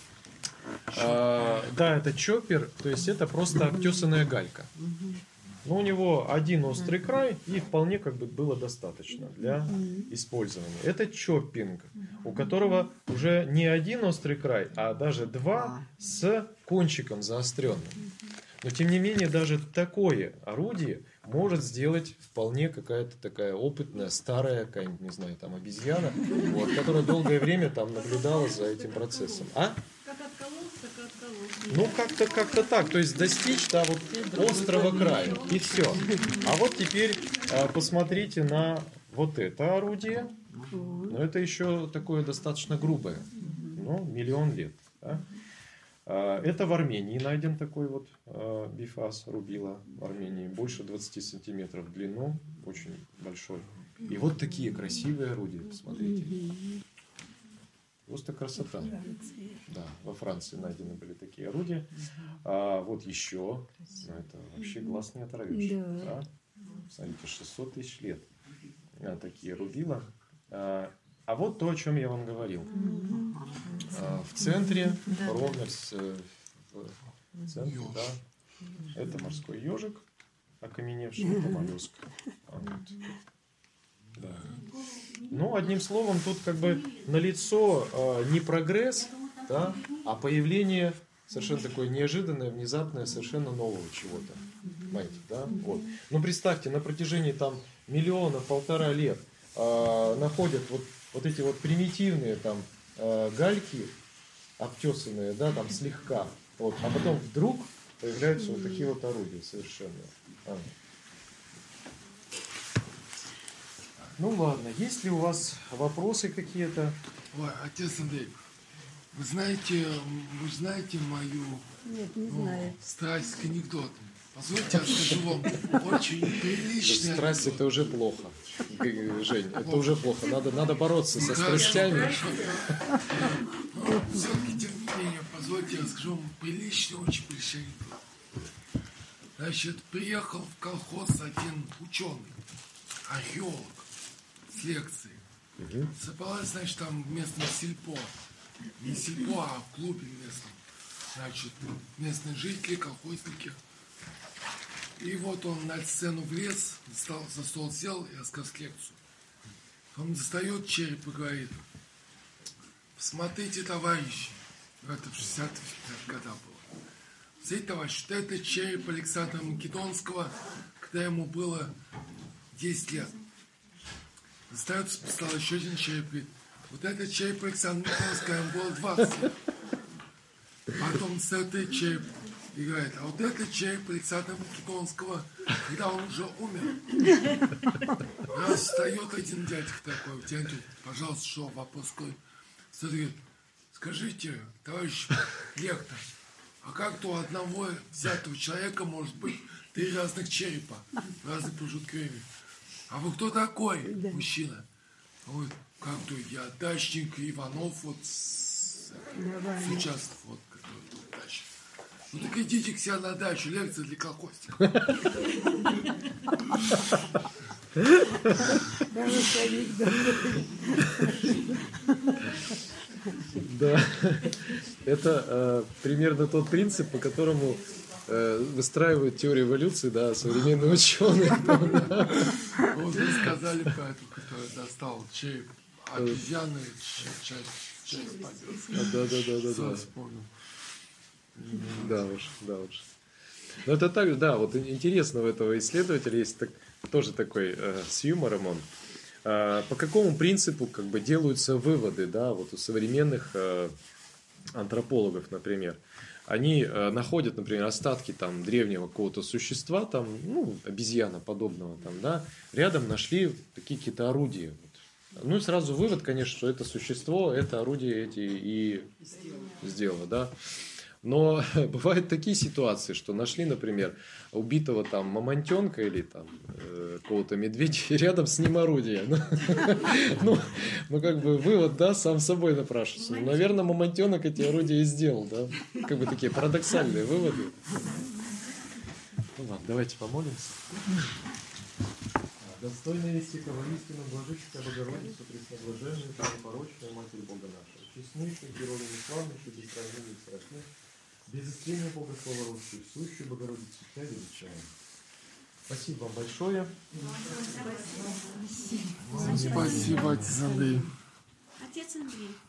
Э, да, это чоппер, то есть это просто обтесанная галька. Но у него один острый край, и вполне как бы было достаточно для использования. Это чоппинг, у которого уже не один острый край, а даже два с кончиком заостренным. Но тем не менее даже такое орудие может сделать вполне какая-то такая опытная, старая, какая-нибудь, не знаю, там обезьяна, вот, которая долгое время там наблюдала за этим процессом. А? Как откололся, так откололся. Ну, как-то как-то так. То есть достичь, да, вот острого края. И все. А вот теперь а, посмотрите на вот это орудие. Но это еще такое достаточно грубое. Ну, миллион лет. Да? А, это в Армении найден такой вот а, бифас рубила в Армении. Больше двадцати сантиметров в длину. Очень большой. И вот такие красивые орудия. Посмотрите. Просто красота. Да, во Франции найдены были такие орудия. А вот еще, ну, это вообще глаз не оторвешь. Да. Да? Смотрите, шестьсот тысяч лет. А, такие рубила. А, а вот то, о чем я вам говорил. А, в центре, ровно в центре, да, это морской ежик, окаменевший, это моллюск. А вот. Да. Ну, одним словом, тут как бы налицо э, не прогресс да? А появление совершенно такое неожиданное, внезапное, совершенно нового чего-то. Понимаете, да? Вот. Ну, представьте, на протяжении там миллиона, полтора лет э, находят вот, вот эти вот примитивные там э, гальки, обтесанные, да, там слегка, вот, а потом вдруг появляются вот такие вот орудия совершенно. А. Ну ладно, есть ли у вас вопросы какие-то? Ой, отец Андрей, вы знаете, вы знаете мою Нет, не ну, знаю. страсть к анекдотам. Позвольте, я скажу вам очень неприличный Страсть анекдот. это уже плохо, Жень, это уже плохо. Надо, надо бороться со Хорошо, страстями. хорошо. Все-таки терпение, позвольте, я скажу вам приличный, очень приличный анекдот. Значит, приехал в колхоз один ученый, археолог, с лекцией. Угу. Собралась, значит, там в местном сельпо. Не сельпо, а в клубе местном. Значит, местные жители, колхозники. И вот он на сцену влез, стал, за стол сел и рассказал лекцию. Он достает череп и говорит: смотрите, товарищи, это в шестидесятых годах было. Смотрите, товарищи, вот это череп Александра Македонского, когда ему было десять лет. Достает, стал еще один череп, говорит: вот этот череп Александра Македонского, ему было двадцать лет. Потом достает этот череп и говорит: а вот этот череп Александра Македонского, когда он уже умер. Раз встает один дядька такой, дядя, пожалуйста, что, вопрос какой? Говорит: скажите, товарищ лектор, а как-то у одного взятого человека может быть три разных черепа, разные промежутки времени? А вы кто такой, Да. мужчина? Он говорит: как-то я дачник Иванов вот с, Давай. с участков, вот, который тут дача. Ну так идите к себе на дачу, лекция для колхозников. Хороший анекдот. Да, это э, примерно тот принцип, по которому э, выстраивают теорию эволюции, да, современные ученые. Вот вы сказали про эту, которая достал череп обезьяны, часть, часть победы. Да, да, да, да, Всё, да. вспомнил. Да уж, да уж. Но это так, да, вот интересно у этого исследователя есть так, тоже такой э, с юмором он. Э, по какому принципу как бы делаются выводы, да, вот у современных э, антропологов, например. Они э, находят, например, остатки там древнего какого-то существа, там, ну, обезьяна подобного, там, да, рядом нашли такие какие-то орудия. Ну и сразу вывод, конечно, что это существо, это орудие эти и сделало, да. Но бывают такие ситуации, что нашли, например, убитого там мамонтенка или там э, какого-то медведя, и рядом с ним орудие. Ну, ну, как бы вывод, да, сам собой напрашивается. Ну, наверное, мамонтенок эти орудия и сделал, да. Как бы такие парадоксальные выводы. Ну ладно, давайте помолимся. Достойная вести воистину блажищая Богородицу, пресноблаженную, непорочную Матерь Бога нашего, честнейшую, героиню славнейшую, без сравнения и страшных, без истрения Бога слова русскую, сущую Богородицу, Тебя величаем. Спасибо вам большое. Спасибо, отец Андрей. Отец Андрей.